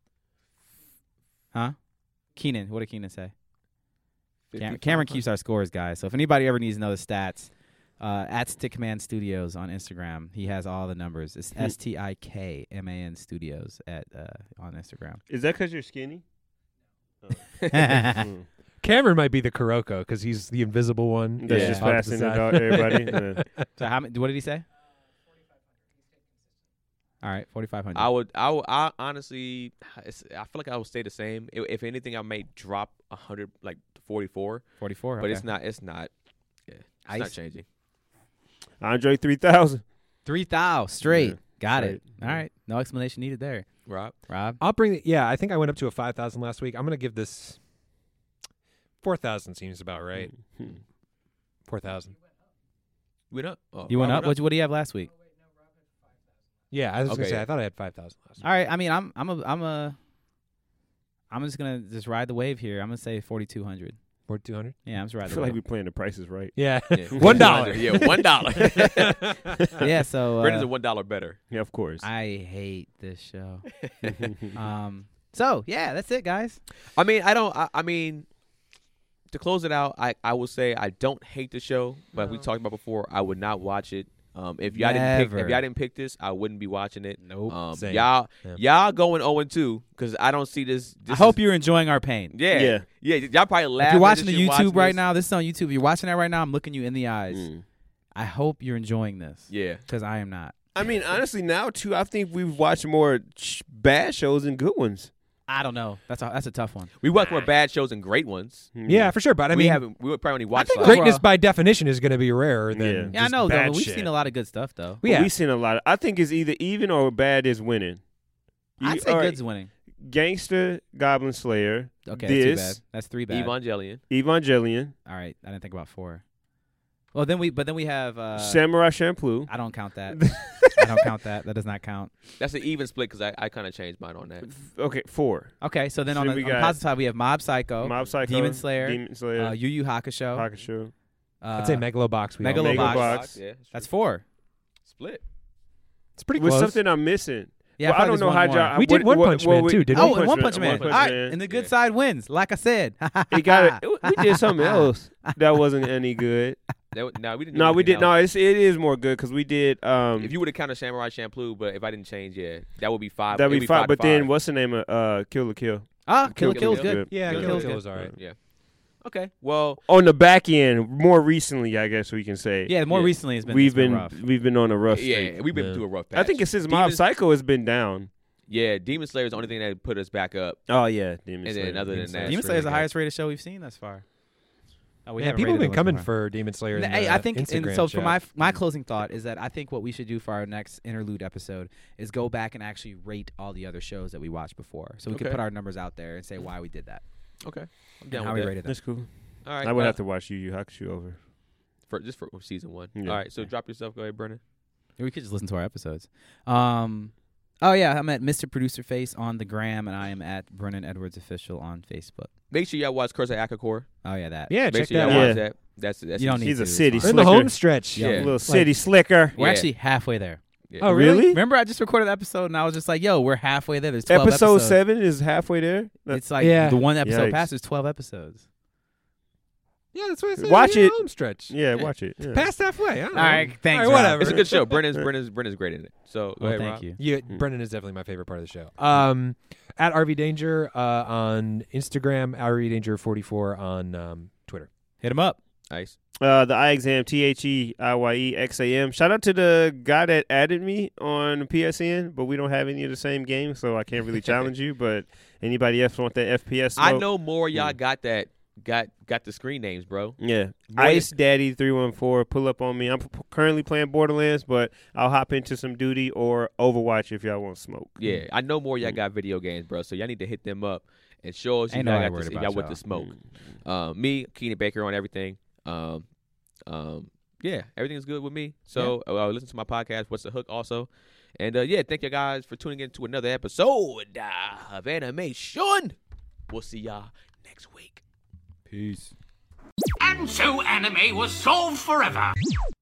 Huh? Keenan. What did Keenan say? Cameron keeps our scores, guys. So if anybody ever needs to know the stats, at Stickman Studios on Instagram, he has all the numbers. It's STIKMAN Studios on Instagram. Is that because you're skinny? Cameron might be the Kuroko because he's the invisible one. That's just passing it out to everybody. So what did he say? All right, 4,500. I honestly, I feel like I would stay the same. If anything, I may drop 100, like 44. 44, but okay. it's not. Yeah, it's not changing. Andre 3000. 3,000 straight. Yeah, Got straight. it. All right, no explanation needed there. Rob. I'll bring I think I went up to a 5,000 last week. I'm going to give this 4,000 seems about right. 4,000. You went up. Oh, You went up? What do you have last week? Yeah, I was going to say, yeah. I thought I had 5,000 last week. All right, I mean, I'm just gonna ride the wave here. I'm gonna say 4,200. 4,200? Yeah, I'm just I riding feel the like wave. we're playing the prices right. Yeah. Yeah. $1. Yeah, $1. Yeah, so Brendan's a $1 better. Yeah, of course. I hate this show. So yeah, that's it, guys. I mean, I mean, to close it out, I will say I don't hate the show, but we talked about before. I would not watch it. If y'all didn't pick this, I wouldn't be watching it. Nope. Same. Y'all going 0-2 because I don't see this. I hope you're enjoying our pain. Yeah. Y'all probably laugh. If you're watching the YouTube right now, this is on YouTube. If you're watching that right now, I'm looking you in the eyes. I hope you're enjoying this. Yeah, because I am not. I mean, honestly, now too, I think we've watched more bad shows than good ones. I don't know. That's a tough one. we watch more bad shows than great ones. Yeah, for sure. But I mean, we would probably only watch. think greatness by definition is going to be rarer than Yeah. Yeah, I just know though. bad But we've shit. seen a lot of good stuff though. Yeah. We've seen a lot. I think it's either even or bad is winning. I'd say All right, good's winning. Gangster, Goblin Slayer. Okay, this, that's 2 bad. That's 3 bad. Evangelion. Evangelion, All right, I didn't think about 4. Well, then we have. Samurai Champloo. I don't count that. I don't count that. That does not count. That's an even split because I kind of changed mine on that. Okay, 4. Okay, so then So on we the got positive side we have Mob Psycho, Mob Psycho, Demon Slayer, Yu Yu Hakusho. Hakusho. I'd say Megalobox. We all Megalobox. know. Megalobox. Yeah, That's 4. split. It's pretty With close. something I'm missing. Yeah, I don't know how y'all. We did One Punch Man too, didn't we? Oh, and One Punch Man. All right, and the good side wins. Like I said, we did something else that wasn't any good. No, we didn't. No, we did. No, it is more good because we did. If you would have counted Samurai Champloo, but if I didn't change, that would be 5. That'd be 5. But then, what's the name of Kill la Kill? Kill la Kill is good. Yeah, Kill Kill la la Kill Kill is all right. Yeah. Okay. Well, on the back end, more recently, I guess we can say. Yeah, more recently it's been. We've been rough. We've been on a rough streak. Yeah, we've been through a rough patch. I think it's since Mob Psycho has been down. Yeah, Demon Slayer is the only thing that put us back up. Oh yeah, Demon Slayer. And then other than that, Demon Slayer is the highest rated show we've seen thus far. People have been coming for Demon Slayer. Hey, I think, Instagram so chat. for my closing thought is that I think what we should do for our next interlude episode is go back and actually rate all the other shows that we watched before, so we could put our numbers out there and say why we did that. Okay, I'm down with how we rated them. That's cool. All right, I would have to watch Yu Hakusho over for season 1. Yeah. All right, so drop yourself. Go ahead, Brennan. We could just listen to our episodes. Oh yeah, I'm at Mr. Producer Face on the gram, and I am at Brennan Edwards Official on Facebook. Make sure y'all watch Curse of Akacore. Oh yeah, that. Yeah, Make check sure y'all that watch out. that. That's You don't need He's to. a city We're slicker. in the home stretch. Yeah. A little city slicker. We're Yeah. actually halfway there. Yeah. Oh, really? Remember, I just recorded an episode, and I was just like, "Yo, we're halfway there." There's 12 Episode episodes. 7 is halfway there. It's like Yeah. the one episode Yikes. past is 12 episodes. Yeah, that's what I said. Watch We're in it. the home stretch. Yeah, watch it. Yeah. Past halfway. I don't know. All right, thanks, All right, Rob. whatever. It's a good show. Brennan's great in it. So go Well, ahead, thank Rob. you. Yeah, Brennan is definitely my favorite part of the show. At RV Danger on Instagram, RV Danger 44 on Twitter. Hit him up. Nice. The eye exam, THEIYEXAM. Shout out to the guy that added me on PSN, but we don't have any of the same games, so I can't really challenge you. But anybody else want that FPS smoke? I know more of y'all got that. Got the screen names, bro. Yeah. More Ice Daddy 314. Pull up on me. I'm currently playing Borderlands, but I'll hop into some Duty or Overwatch if y'all want smoke. Yeah, I know more of y'all got video games, bro. So y'all need to hit them up and show us Ain't y'all nobody got worried this, about y'all with y'all. the smoke. Me, Keenan Baker on everything. Yeah, everything's good with me. So listen to my podcast, What's the Hook, also. And thank you guys for tuning in to another episode of Animation. We'll see y'all next week. Peace. And so anime was solved forever.